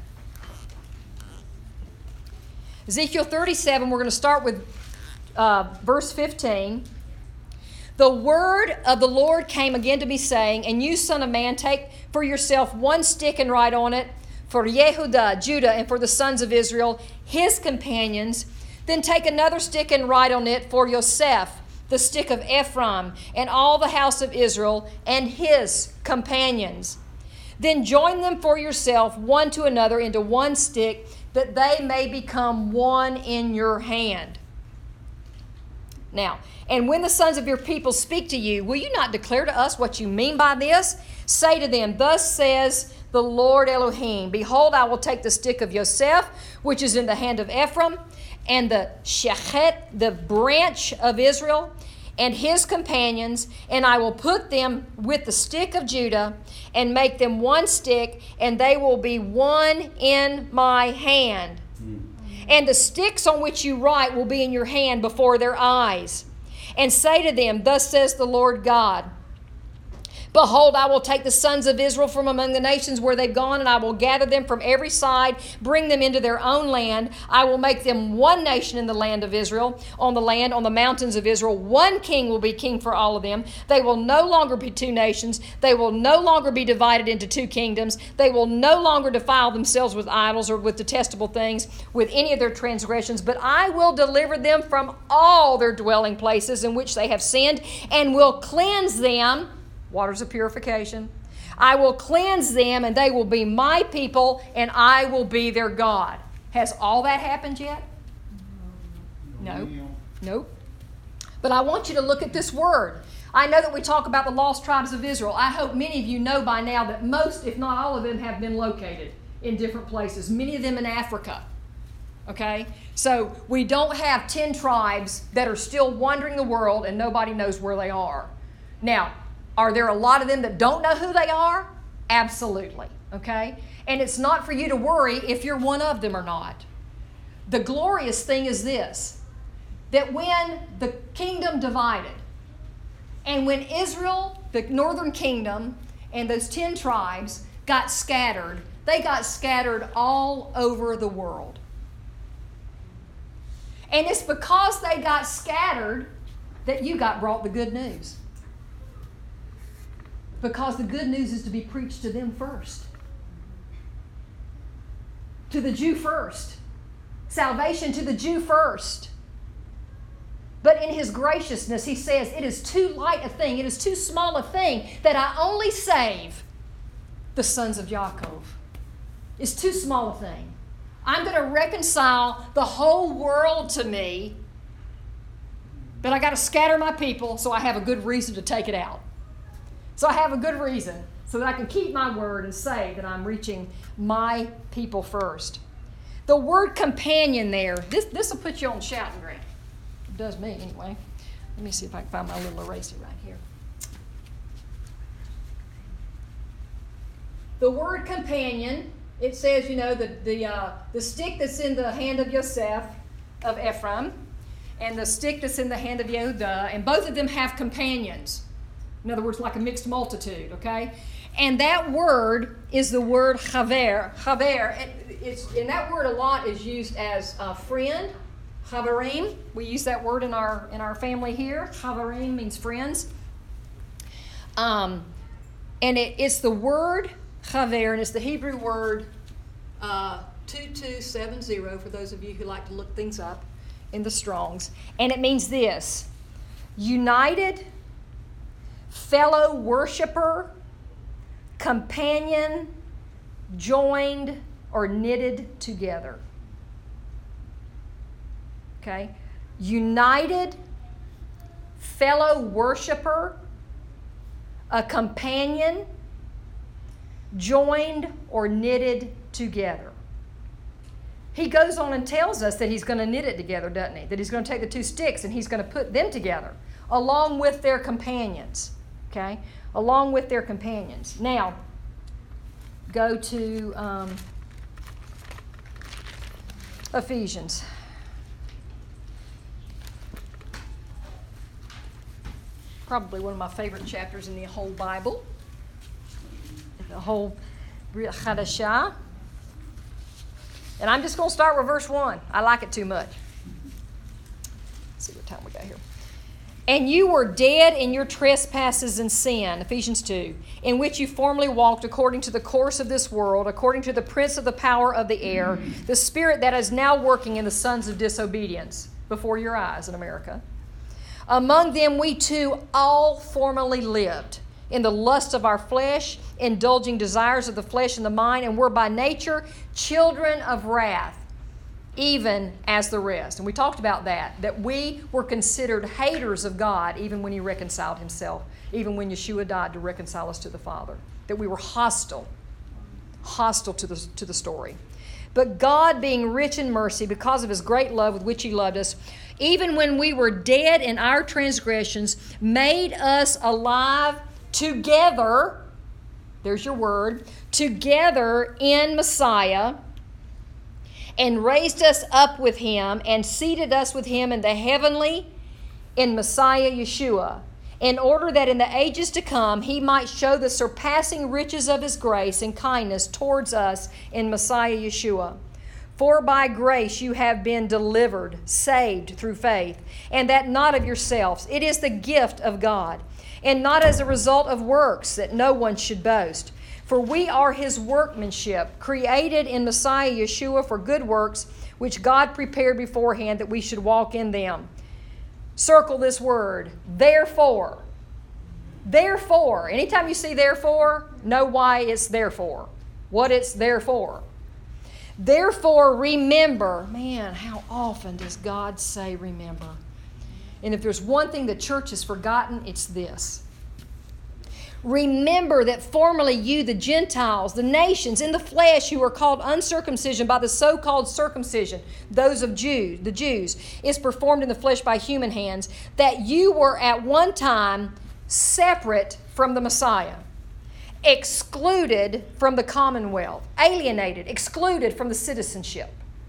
Ezekiel thirty-seven, we're going to start with uh, verse fifteen. The word of the Lord came again to me, saying, and you, son of man, take for yourself one stick and write on it, for Yehudah, Judah, and for the sons of Israel, his companions. Then take another stick and write on it for Yosef, the stick of Ephraim, and all the house of Israel, and his companions. Then join them for yourself one to another into one stick, that they may become one in your hand. Now, and when the sons of your people speak to you, will you not declare to us what you mean by this? Say to them, thus says the Lord Elohim, behold, I will take the stick of Yosef, which is in the hand of Ephraim, and the shechet, the branch of Israel, and his companions, and I will put them with the stick of Judah, and make them one stick, and they will be one in my hand. Mm. And the sticks on which you write will be in your hand before their eyes. And say to them, thus says the Lord God, Behold, I will take the sons of Israel from among the nations where they've gone, and I will gather them from every side, bring them into their own land. I will make them one nation in the land of Israel, on the land, on the mountains of Israel. One king will be king for all of them. They will no longer be two nations. They will no longer be divided into two kingdoms. They will no longer defile themselves with idols or with detestable things, with any of their transgressions. But I will deliver them from all their dwelling places in which they have sinned, and will cleanse them. Waters of purification. I will cleanse them, and they will be my people, and I will be their God. Has all that happened yet? No. Nope. But I want you to look at this word. I know that we talk about the lost tribes of Israel. I hope many of you know by now that most, if not all of them, have been located in different places, many of them in Africa. Okay? So we don't have ten tribes that are still wandering the world and nobody knows where they are. Now, are there a lot of them that don't know who they are? Absolutely, okay? And it's not for you to worry if you're one of them or not. The glorious thing is this, that when the kingdom divided, and when Israel, the northern kingdom, and those ten tribes got scattered, they got scattered all over the world. And it's because they got scattered that you got brought the good news. Because the good news is to be preached to them first. To the Jew first. Salvation to the Jew first. But in His graciousness, He says, it is too light a thing, it is too small a thing that I only save the sons of Yaakov. It's too small a thing. I'm going to reconcile the whole world to me, but I got to scatter my people so I have a good reason to take it out. So I have a good reason so that I can keep my word and say that I'm reaching my people first. The word companion there, this this will put you on shouting ground. It does me anyway. Let me see if I can find my little eraser right here. The word companion, it says, you know, the the uh, the stick that's in the hand of Yosef, of Ephraim, and the stick that's in the hand of Yehudah, and both of them have companions. In other words, like a mixed multitude, okay? And that word is the word chaver. Chaver, it, it's, and that word a lot is used as a friend, chaverim. We use that word in our in our family here. Chaverim means friends. Um, and it, it's the word chaver, and it's the Hebrew word uh, two two seven zero, for those of you who like to look things up in the Strongs. And it means this: united, fellow worshiper, companion, joined, or knitted together. Okay? United, fellow worshiper, a companion, joined, or knitted together. He goes on and tells us that he's going to knit it together, doesn't he? That he's going to take the two sticks and he's going to put them together along with their companions. Okay? Along with their companions. Now, go to um, Ephesians. Probably one of my favorite chapters in the whole Bible. The whole Brit Chadashah. And I'm just going to start with verse one. I like it too much. Let's see what time we got here. And you were dead in your trespasses and sin, Ephesians two, in which you formerly walked according to the course of this world, according to the prince of the power of the air, the spirit that is now working in the sons of disobedience before your eyes in America. Among them we too all formerly lived in the lust of our flesh, indulging desires of the flesh and the mind, and were by nature children of wrath, even as the rest. And we talked about that, that we were considered haters of God even when He reconciled Himself, even when Yeshua died to reconcile us to the Father, that we were hostile, hostile to the, to the story. But God, being rich in mercy, because of His great love with which He loved us, even when we were dead in our transgressions, made us alive together, there's your word, together in Messiah, and raised us up with Him and seated us with Him in the heavenly, in Messiah Yeshua, in order that in the ages to come he might show the surpassing riches of his grace and kindness towards us in Messiah Yeshua. For by grace you have been delivered, saved through faith, and that not of yourselves. It is the gift of God, and not as a result of works, that no one should boast. For we are his workmanship, created in Messiah Yeshua for good works, which God prepared beforehand that we should walk in them. Circle this word, therefore. Therefore. Anytime you see therefore, know why it's therefore. What it's there for. Therefore, remember. Man, how often does God say remember? And if there's one thing the church has forgotten, it's this. Remember that formerly you, the Gentiles, the nations, in the flesh, you were called uncircumcision by the so-called circumcision, those of Jews, the Jews, is performed in the flesh by human hands, that you were at one time separate from the Messiah, excluded from the commonwealth, alienated, excluded from the citizenship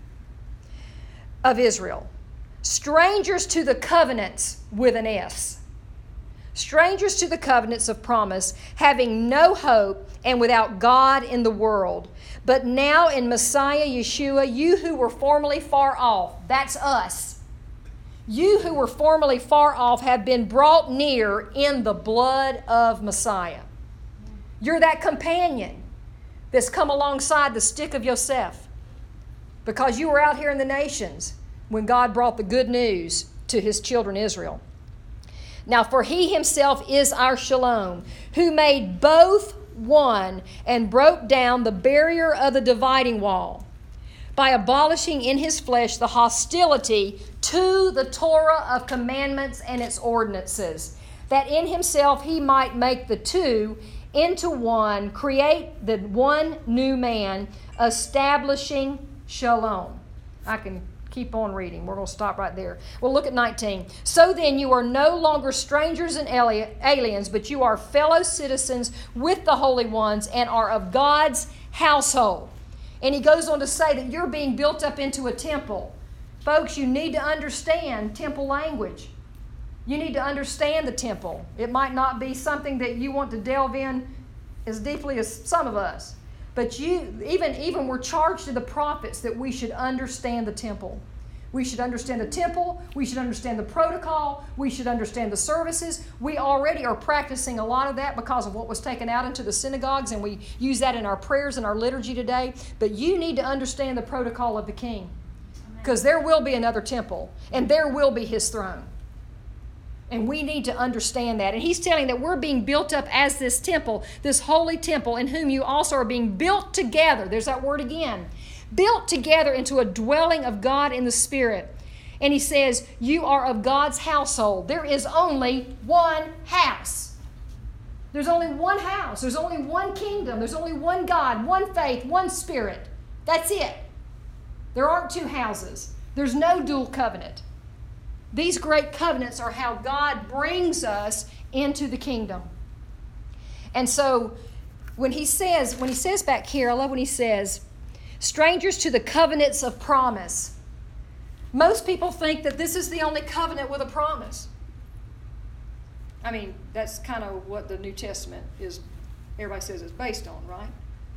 of Israel, strangers to the covenants with an S. Strangers to the covenants of promise, having no hope and without God in the world. But now in Messiah Yeshua, you who were formerly far off, that's us. You who were formerly far off have been brought near in the blood of Messiah. You're that companion that's come alongside the stick of Yosef, because you were out here in the nations when God brought the good news to his children Israel. Now, for he himself is our shalom, who made both one and broke down the barrier of the dividing wall by abolishing in his flesh the hostility to the Torah of commandments and its ordinances, that in himself he might make the two into one, create the one new man, establishing shalom. I can keep on reading. We're going to stop right there. Well, look at nineteen. So then you are no longer strangers and aliens, but you are fellow citizens with the holy ones and are of God's household. And he goes on to say that you're being built up into a temple. Folks, you need to understand temple language. You need to understand the temple. It might not be something that you want to delve in as deeply as some of us. But you, even, even we're charged to the prophets that we should understand the temple. We should understand the temple. We should understand the protocol. We should understand the services. We already are practicing a lot of that because of what was taken out into the synagogues, and we use that in our prayers and our liturgy today. But you need to understand the protocol of the King, because there will be another temple, and there will be his throne. And we need to understand that. And he's telling that we're being built up as this temple, this holy temple, in whom you also are being built together. There's that word again. Built together into a dwelling of God in the Spirit. And he says, you are of God's household. There is only one house. There's only one house. There's only one kingdom. There's only one God, one faith, one Spirit. That's it. There aren't two houses. There's no dual covenant. These great covenants are how God brings us into the kingdom. And so when he says, when he says back here, I love when he says, strangers to the covenants of promise. Most people think that this is the only covenant with a promise. I mean, that's kind of what the New Testament is, everybody says it's based on, right?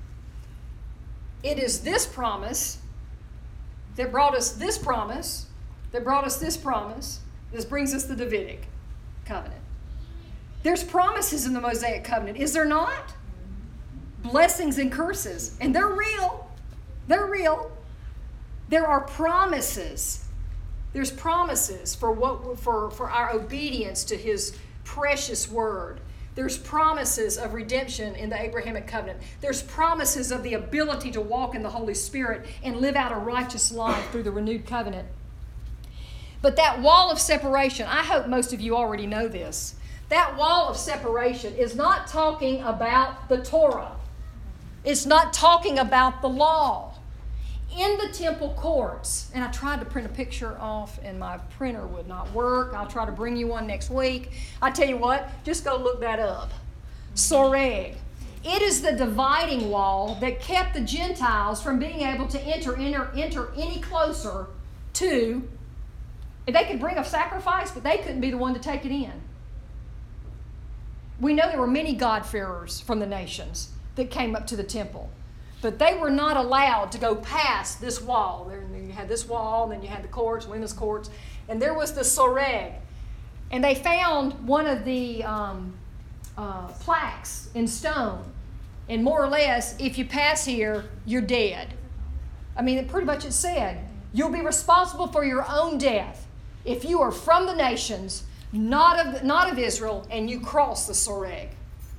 It is this promise that brought us this promise that brought us this promise. This brings us the Davidic covenant. There's promises in the Mosaic covenant, is there not? Blessings and curses, and they're real. They're real. There are promises. There's promises for what for, for our obedience to his precious word. There's promises of redemption in the Abrahamic covenant. There's promises of the ability to walk in the Holy Spirit and live out a righteous life through the renewed covenant. But that wall of separation, I hope most of you already know this. That wall of separation is not talking about the Torah. It's not talking about the law. In the temple courts, and I tried to print a picture off and my printer would not work. I'll try to bring you one next week. I tell you what, just go look that up. Soreg. It is the dividing wall that kept the Gentiles from being able to enter, enter, enter any closer to. They could bring a sacrifice, but they couldn't be the one to take it in. we know there were many God-fearers from the nations that came up to the temple. But they were not allowed to go past this wall. There, you had this wall, and then you had the courts, women's courts, and there was the soreg. And they found one of the um, uh, plaques in stone. And more or less, if you pass here, you're dead. I mean, it pretty much it said, you'll be responsible for your own death if you are from the nations, not of, not of Israel, and you cross the soreg.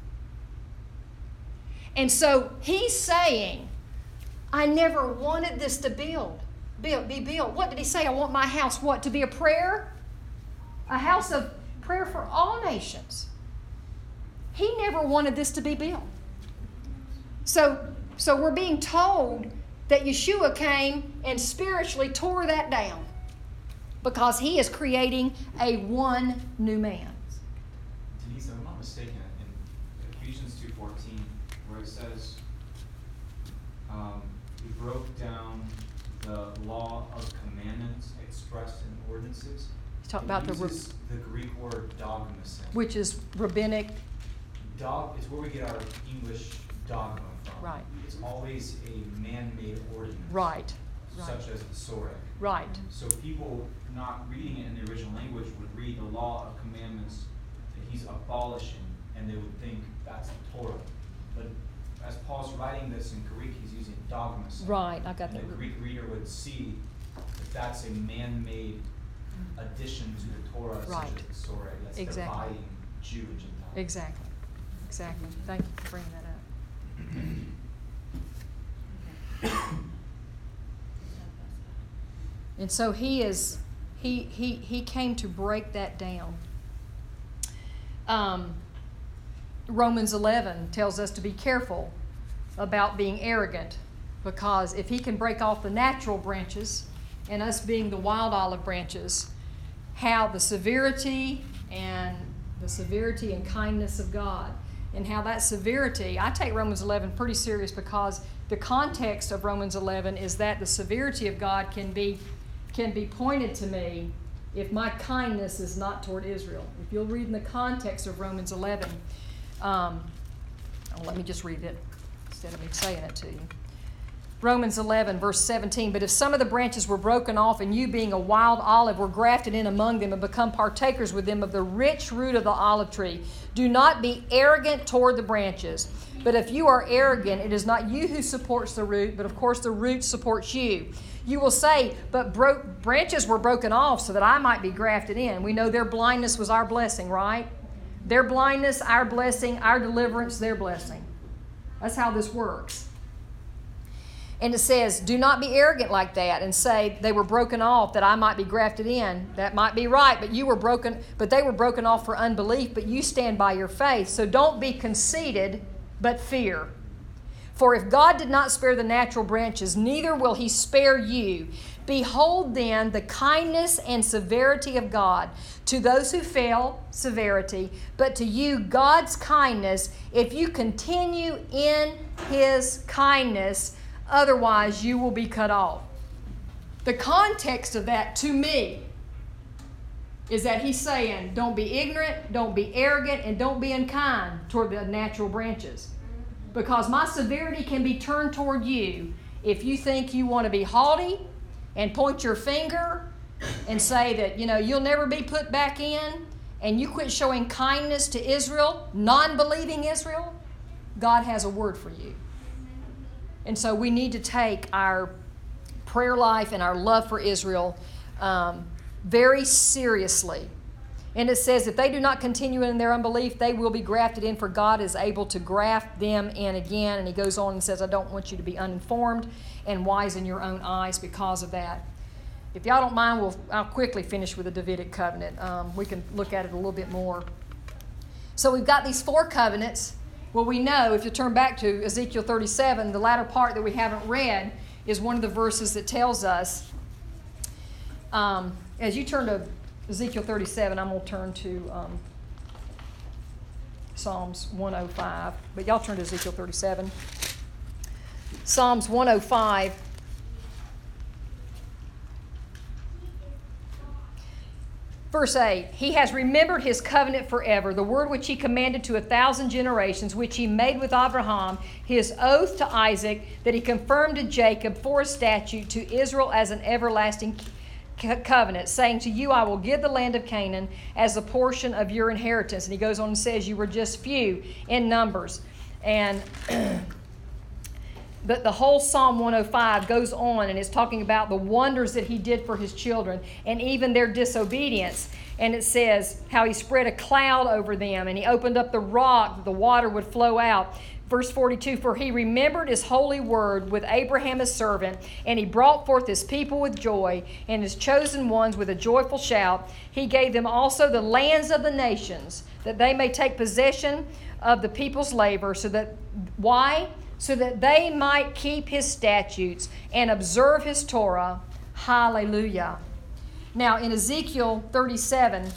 And so he's saying, I never wanted this to build, build, be built. What did he say? I want my house, what, to be a prayer? A house of prayer for all nations. He never wanted this to be built. So, so we're being told that Yeshua came and spiritually tore that down because he is creating a one new man. Denise, if I'm not mistaken, in Ephesians two fourteen, where it says, um, he broke down the law of commandments expressed in ordinances. He's talking It about the, uses the Greek word dogmasin. which is rabbinic. Dog is where we get our English dogma from. Right. It's always a man-made ordinance. Right. Right. Such as the Soreg. Right. So people not reading it in the original language would read the law of commandments that he's abolishing, and they would think that's the Torah. But as Paul's writing this in Greek, he's using dogmas. Right, I got And that. the Greek reader would see that that's a man-made addition to the Torah, Right. such as the Soreg. That's Exactly. dividing Jew and Gentile. Exactly. Exactly. Thank you for bringing that up. And so he is, he he he came to break that down. Um, Romans eleven tells us to be careful about being arrogant, because if he can break off the natural branches, and us being the wild olive branches, how the severity and the severity and kindness of God, and how that severity, I take Romans eleven pretty serious, because the context of Romans eleven is that the severity of God can be can be pointed to me if my kindness is not toward Israel. If you'll read in the context of Romans eleven, um, oh, let me just read it instead of me saying it to you. Romans eleven, verse seventeen, but if some of the branches were broken off, and you, being a wild olive, were grafted in among them and become partakers with them of the rich root of the olive tree, do not be arrogant toward the branches. But if you are arrogant, it is not you who supports the root, but of course the root supports you. You will say, but bro- branches were broken off so that I might be grafted in. We know their blindness was our blessing, right? Their blindness, our blessing, our deliverance, their blessing. That's how this works. And it says, do not be arrogant like that and say they were broken off that I might be grafted in. That might be right, but you were broken, but they were broken off for unbelief, but you stand by your faith. So don't be conceited, but fear. For if God did not spare the natural branches, neither will he spare you. Behold then the kindness and severity of God. To those who fail, severity, but to you God's kindness, if you continue in his kindness, otherwise you will be cut off. The context of that to me is that he's saying, don't be ignorant, don't be arrogant, and don't be unkind toward the natural branches. Because my severity can be turned toward you if you think you want to be haughty and point your finger and say that, you know, you'll never be put back in, and you quit showing kindness to Israel, non-believing Israel. God has a word for you. And so we need to take our prayer life and our love for Israel um, very seriously. And it says, if they do not continue in their unbelief, they will be grafted in, for God is able to graft them in again. And he goes on and says, I don't want you to be uninformed and wise in your own eyes because of that. If y'all don't mind, we'll, I'll quickly finish with the Davidic covenant. Um, we can look at it a little bit more. So we've got these four covenants. Well, we know, if you turn back to Ezekiel thirty-seven, the latter part that we haven't read is one of the verses that tells us, um, as you turn to Ezekiel thirty-seven, I'm going to turn to um, Psalms one oh five. But y'all turn to Ezekiel thirty-seven. Psalms one oh five. Verse eight, he has remembered his covenant forever, the word which he commanded to a thousand generations, which he made with Abraham, his oath to Isaac, that he confirmed to Jacob for a statute, to Israel as an everlasting covenant, saying, to you I will give the land of Canaan as a portion of your inheritance. And he goes on and says, you were just few in numbers. And but the whole Psalm one oh five goes on and is talking about the wonders that he did for his children and even their disobedience. And it says how he spread a cloud over them and he opened up the rock that the water would flow out. Verse forty-two, for he remembered his holy word with Abraham his servant, and he brought forth his people with joy, and his chosen ones with a joyful shout. He gave them also the lands of the nations, that they may take possession of the people's labor, so that, why? So that they might keep his statutes and observe his Torah. Hallelujah. Now in Ezekiel thirty-seven,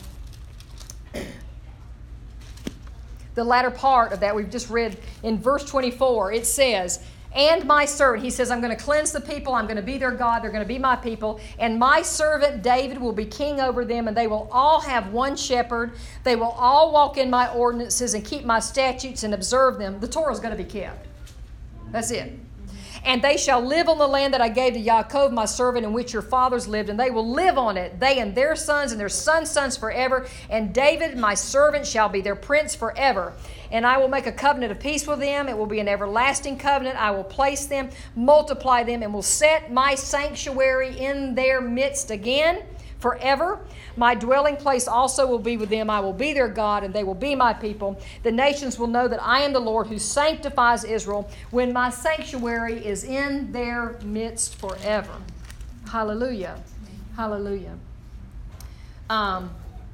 the latter part of that we've just read in verse twenty-four, it says, and my servant, he says, I'm going to cleanse the people, I'm going to be their God, they're going to be my people, and my servant David will be king over them, and they will all have one shepherd. They will all walk in my ordinances and keep my statutes and observe them. The Torah is going to be kept. That's it. And they shall live on the land that I gave to Yaakov, my servant, in which your fathers lived, and they will live on it, they and their sons and their sons' sons forever. And David, my servant, shall be their prince forever. And I will make a covenant of peace with them. It will be an everlasting covenant. I will place them, multiply them, and will set my sanctuary in their midst again forever. My dwelling place also will be with them. I will be their God, and they will be my people. The nations will know that I am the Lord who sanctifies Israel, when my sanctuary is in their midst forever. Hallelujah. Hallelujah. Um,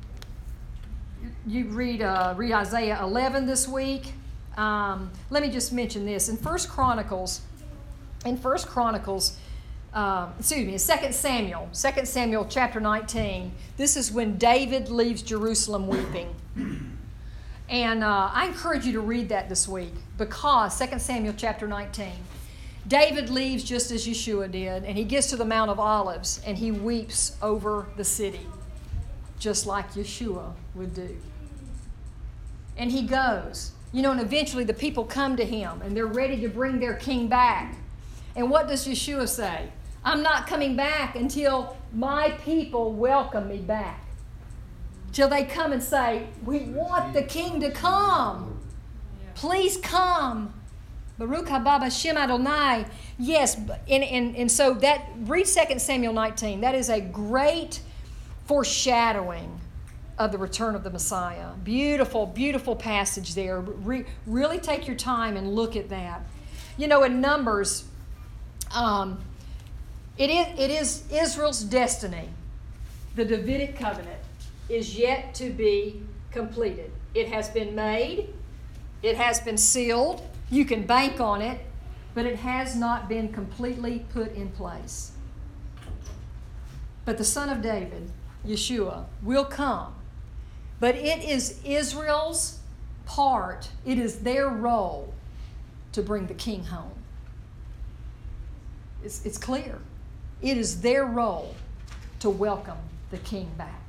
you read, uh, read Isaiah eleven this week. Um, let me just mention this. In First Chronicles, in First Chronicles, Uh, excuse me, Second Samuel, Second Samuel chapter nineteen. This is when David leaves Jerusalem weeping. And uh, I encourage you to read that this week, because Second Samuel chapter nineteen, David leaves just as Yeshua did, and he gets to the Mount of Olives and he weeps over the city, just like Yeshua would do. And he goes, you know, and eventually the people come to him and they're ready to bring their king back. And what does Yeshua say? I'm not coming back until my people welcome me back. Till they come and say, we want the king to come. Please come. Baruch haba b'shem Adonai. Yes, and, and, and so that, read Second Samuel nineteen. That is a great foreshadowing of the return of the Messiah. Beautiful, beautiful passage there. Re, really take your time and look at that. You know, in Numbers, Um, it is, it is Israel's destiny. The Davidic covenant is yet to be completed. It has been made. It has been sealed. You can bank on it, but it has not been completely put in place. But the Son of David, Yeshua, will come. But it is Israel's part, it is their role to bring the king home. It's, it's clear. It is their role to welcome the king back.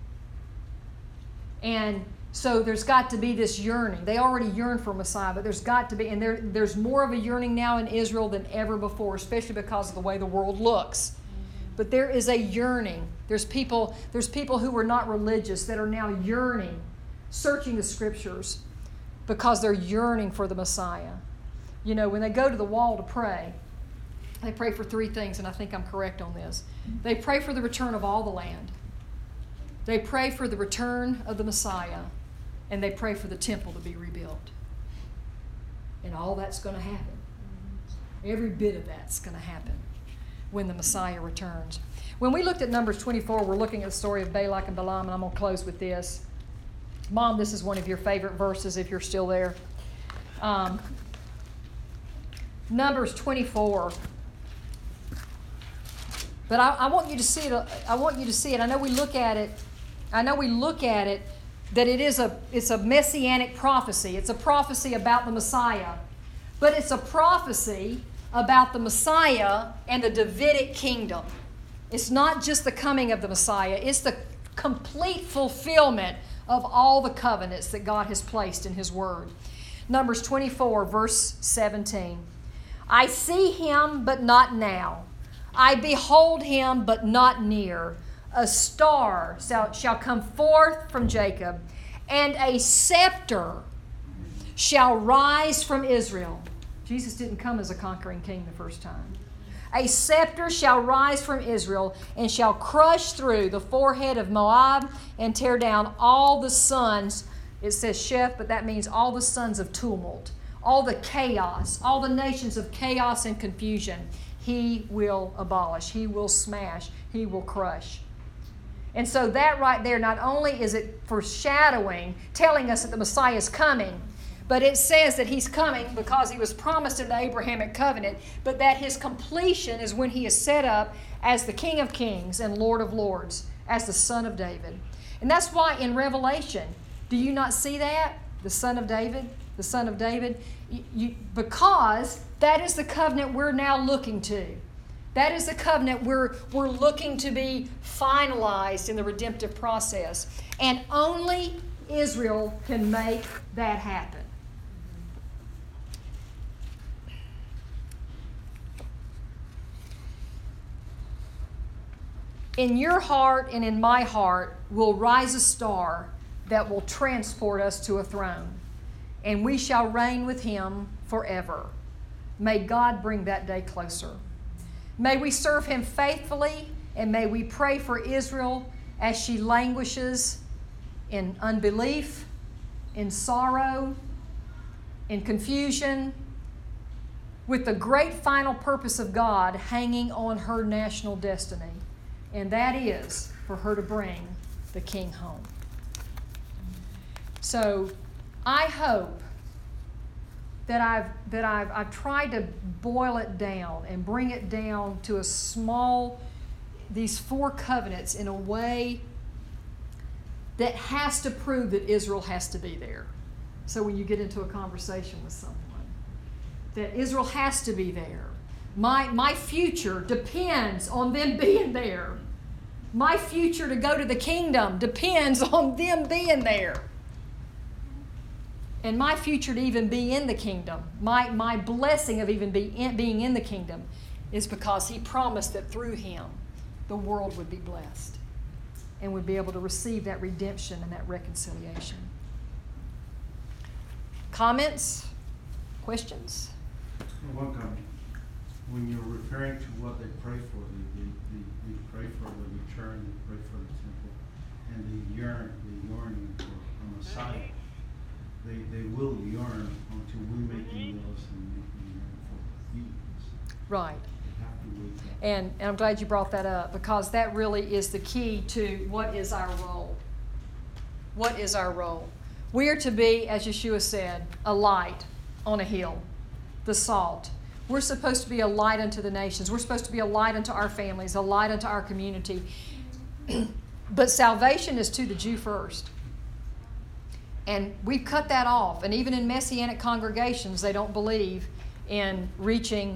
And so there's got to be this yearning. They already yearn for Messiah, but there's got to be, and there, there's more of a yearning now in Israel than ever before, especially because of the way the world looks. But there is a yearning. There's people, there's people who were not religious that are now yearning, searching the scriptures because they're yearning for the Messiah. You know, when they go to the wall to pray, they pray for three things, and I think I'm correct on this. They pray for the return of all the land. They pray for the return of the Messiah, and they pray for the temple to be rebuilt. And all that's going to happen. Every bit of that's going to happen when the Messiah returns. When we looked at Numbers twenty-four, we're looking at the story of Balak and Balaam, and I'm going to close with this. Mom, this is one of your favorite verses if you're still there. Um, Numbers twenty-four. But I, I want you to see it. I want you to see it. I know we look at it. I know we look at it that it is a it's a messianic prophecy. It's a prophecy about the Messiah, but it's a prophecy about the Messiah and the Davidic kingdom. It's not just the coming of the Messiah. It's the complete fulfillment of all the covenants that God has placed in His Word. Numbers twenty-four, verse seventeen. I see him, but not now. I behold him, but not near. A star shall, shall come forth from Jacob, and a scepter shall rise from Israel. Jesus didn't come as a conquering king the first time. A scepter shall rise from Israel, and shall crush through the forehead of Moab, and tear down all the sons. It says Sheth, but that means all the sons of tumult, all the chaos, all the nations of chaos and confusion. He will abolish. He will smash. He will crush. And so that right there, not only is it foreshadowing, telling us that the Messiah is coming, but it says that He's coming because He was promised in the Abrahamic covenant, but that His completion is when He is set up as the King of Kings and Lord of Lords, as the Son of David. And that's why in Revelation, do you not see that? The Son of David, the Son of David. You, you, because that is the covenant we're now looking to. That is the covenant we're, we're looking to be finalized in the redemptive process. And only Israel can make that happen. In your heart and in my heart will rise a star that will transport us to a throne, and we shall reign with Him forever. May God bring that day closer. May we serve Him faithfully, and may we pray for Israel as she languishes in unbelief, in sorrow, in confusion, with the great final purpose of God hanging on her national destiny, and that is for her to bring the King home. So I hope that I've that I've I've tried to boil it down and bring it down to a small, these four covenants in a way that has to prove that Israel has to be there. So when you get into a conversation with someone, that Israel has to be there. My my future depends on them being there. My future to go to the kingdom depends on them being there. And my future to even be in the kingdom, my, my blessing of even be in, being in the kingdom is because He promised that through Him the world would be blessed and would be able to receive that redemption and that reconciliation. Comments? Questions? One comment. When you're referring to what they pray for, they, they, they, they pray for the return, they pray for the temple, and they yearn, they yearning for a Messiah. They, they will yearn until we make them jealous and make them yearn for obedience. Right. They have to wait up. And, and I'm glad you brought that up, because that really is the key to what is our role. What is our role? We are to be, as Yeshua said, a light on a hill, the salt. We're supposed to be a light unto the nations. We're supposed to be a light unto our families, a light unto our community. But salvation is to the Jew first. And we've cut that off. And even in Messianic congregations, they don't believe in reaching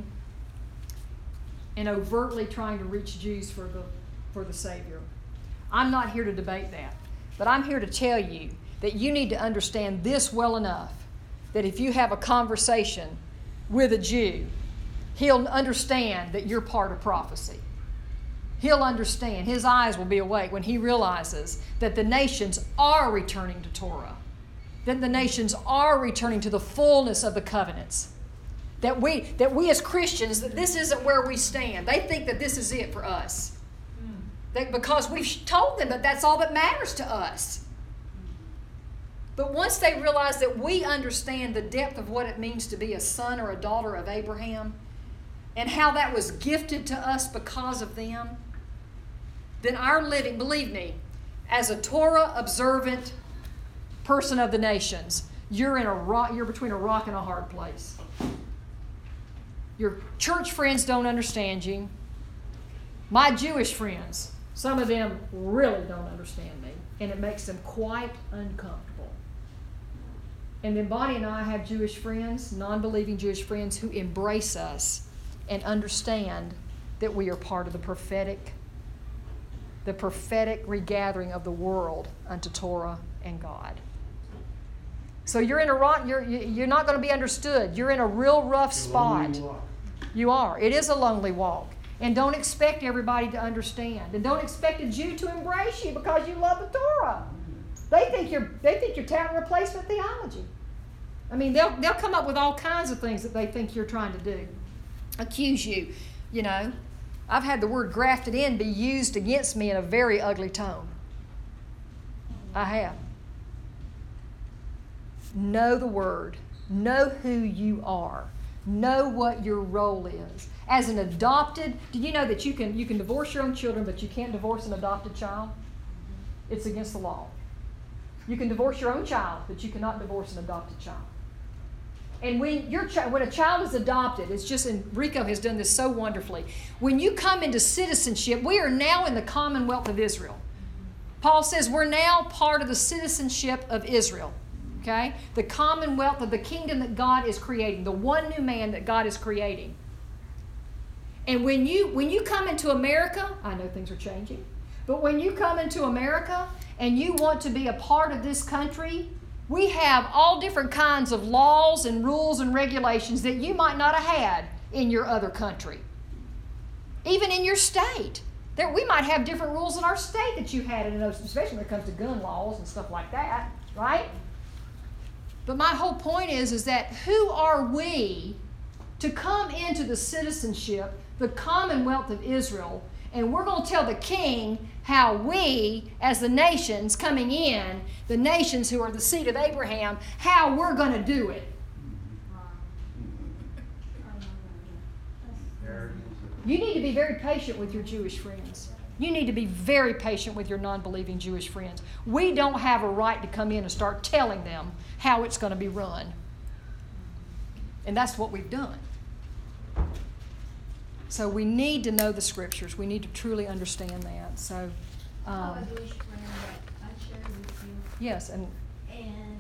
and overtly trying to reach Jews for the, for the Savior. I'm not here to debate that. But I'm here to tell you that you need to understand this well enough that if you have a conversation with a Jew, he'll understand that you're part of prophecy. He'll understand. His eyes will be awake when he realizes that the nations are returning to Torah. That the nations are returning to the fullness of the covenants. That we, that we as Christians, that this isn't where we stand. They think that this is it for us. That because we've told them that that's all that matters to us. But once they realize that we understand the depth of what it means to be a son or a daughter of Abraham, and how that was gifted to us because of them, then our living, believe me, as a Torah observant person of the nations, you're in a rock, you're between a rock and a hard place. Your church friends don't understand you. My Jewish friends, some of them really don't understand me, and it makes them quite uncomfortable. And then Bonnie and I have Jewish friends, non-believing Jewish friends, who embrace us and understand that we are part of the prophetic the prophetic regathering of the world unto Torah and God. So you're in a rock, you're, you're not going to be understood. You're in a real rough spot. You are. It is a lonely walk. And don't expect everybody to understand. And don't expect a Jew to embrace you because you love the Torah. They think you're, they think you're talent replacement theology. I mean, they'll, they'll come up with all kinds of things that they think you're trying to do. Accuse you, you know. I've had the word grafted in be used against me in a very ugly tone. I have. Know the word. Know who you are. Know what your role is. As an adopted, do you know that you can you can divorce your own children, but you can't divorce an adopted child? It's against the law. You can divorce your own child, but you cannot divorce an adopted child. And when your chi- when a child is adopted, it's just, and Rico has done this so wonderfully. When you come into citizenship, we are now in the Commonwealth of Israel. Paul says we're now part of the citizenship of Israel. Okay? The commonwealth of the kingdom that God is creating, the one new man that God is creating. And when you when you come into America, I know things are changing, but when you come into America and you want to be a part of this country, we have all different kinds of laws and rules and regulations that you might not have had in your other country. Even in your state. There, we might have different rules in our state that you had in those, especially when it comes to gun laws and stuff like that, right? But my whole point is, is that who are we to come into the citizenship, the Commonwealth of Israel, and we're going to tell the king how we, as the nations coming in, the nations who are the seed of Abraham, how we're going to do it. You need to be very patient with your Jewish friends. You need to be very patient with your non-believing Jewish friends. We don't have a right to come in and start telling them how it's going to be run. And that's what we've done. So we need to know the Scriptures. We need to truly understand that. So, I um, have a Jewish friend that I shared with you, yes, and and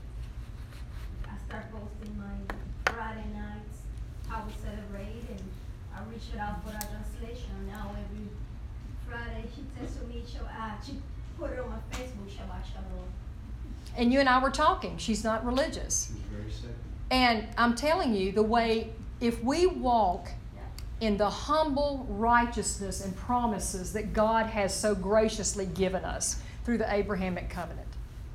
I start posting my Friday nights, how we celebrate, and I reached out for a translation. Now every Friday she texts me, she, uh, she put it on my Facebook, Shabbat Shalom. and you and I were talking. She's not religious. She's very sick. And I'm telling you, the way, if we walk in the humble righteousness and promises that God has so graciously given us through the Abrahamic covenant,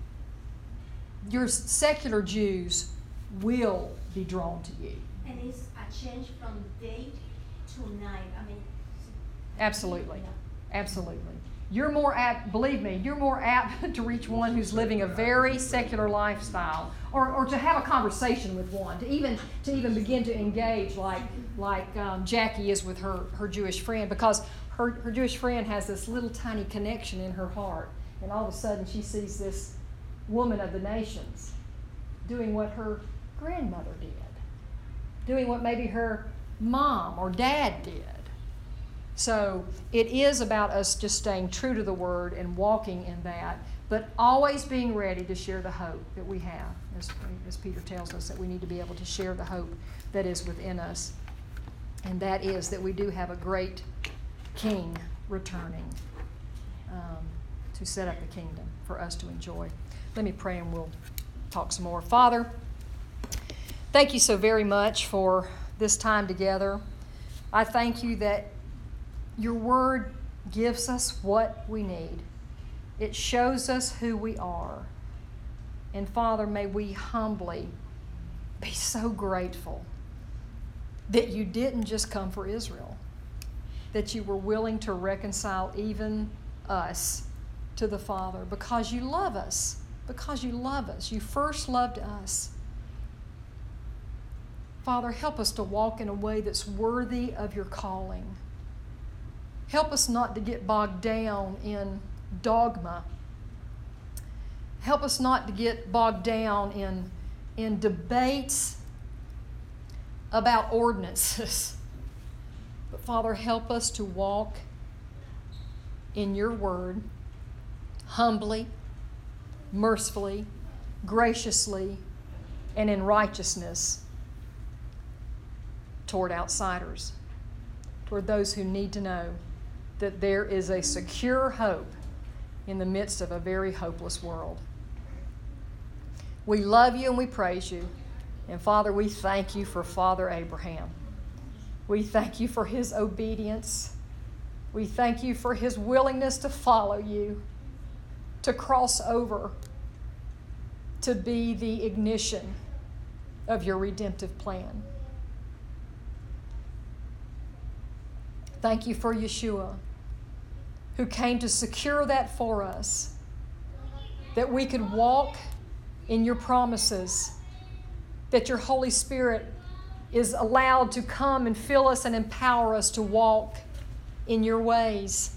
your secular Jews will be drawn to you. And it's a change from day to night. I mean, Absolutely. Yeah. Absolutely. You're more apt, believe me, you're more apt to reach one who's living a very secular lifestyle, or, or to have a conversation with one, to even to even begin to engage like like um, Jackie is with her, her Jewish friend, because her, her Jewish friend has this little tiny connection in her heart, and all of a sudden she sees this woman of the nations doing what her grandmother did, doing what maybe her mom or dad did. So it is about us just staying true to the Word and walking in that, but always being ready to share the hope that we have, as, as Peter tells us, that we need to be able to share the hope that is within us. And that is that we do have a great King returning um, to set up the kingdom for us to enjoy. Let me pray and we'll talk some more. Father, thank you so very much for this time together. I thank you that your word gives us what we need. It shows us who we are. And Father, may we humbly be so grateful that you didn't just come for Israel, that you were willing to reconcile even us to the Father because you love us, because you love us. You first loved us. Father, help us to walk in a way that's worthy of your calling. Help us not to get bogged down in dogma. Help us not to get bogged down in, in debates about ordinances. But Father, help us to walk in your word humbly, mercifully, graciously, and in righteousness toward outsiders, toward those who need to know that there is a secure hope in the midst of a very hopeless world. We love you and we praise you. And Father, we thank you for Father Abraham. We thank you for his obedience. We thank you for his willingness to follow you, to cross over, to be the ignition of your redemptive plan. Thank you for Yeshua, who came to secure that for us, that we could walk in your promises, that your Holy Spirit is allowed to come and fill us and empower us to walk in your ways.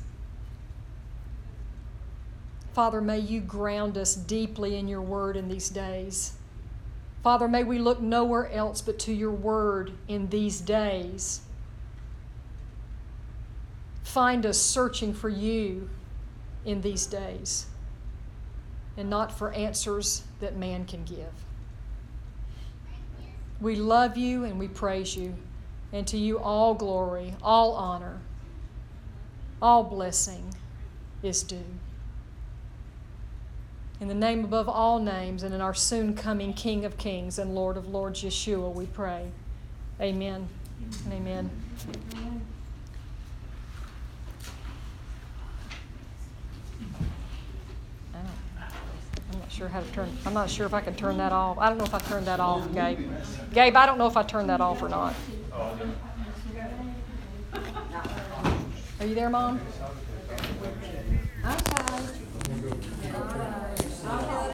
Father, may you ground us deeply in your word in these days. Father, may we look nowhere else but to your word in these days. Find us searching for you in these days and not for answers that man can give. We love you and we praise you, and to you all glory, all honor, all blessing is due. In the name above all names and in our soon coming King of Kings and Lord of Lords, Yeshua, we pray. Amen and amen. I'm not sure how to turn, I'm not sure if I can turn that off. I don't know if I turned that off, Gabe. Gabe, I don't know if I turned that off or not. Are you there, Mom? Okay. All right.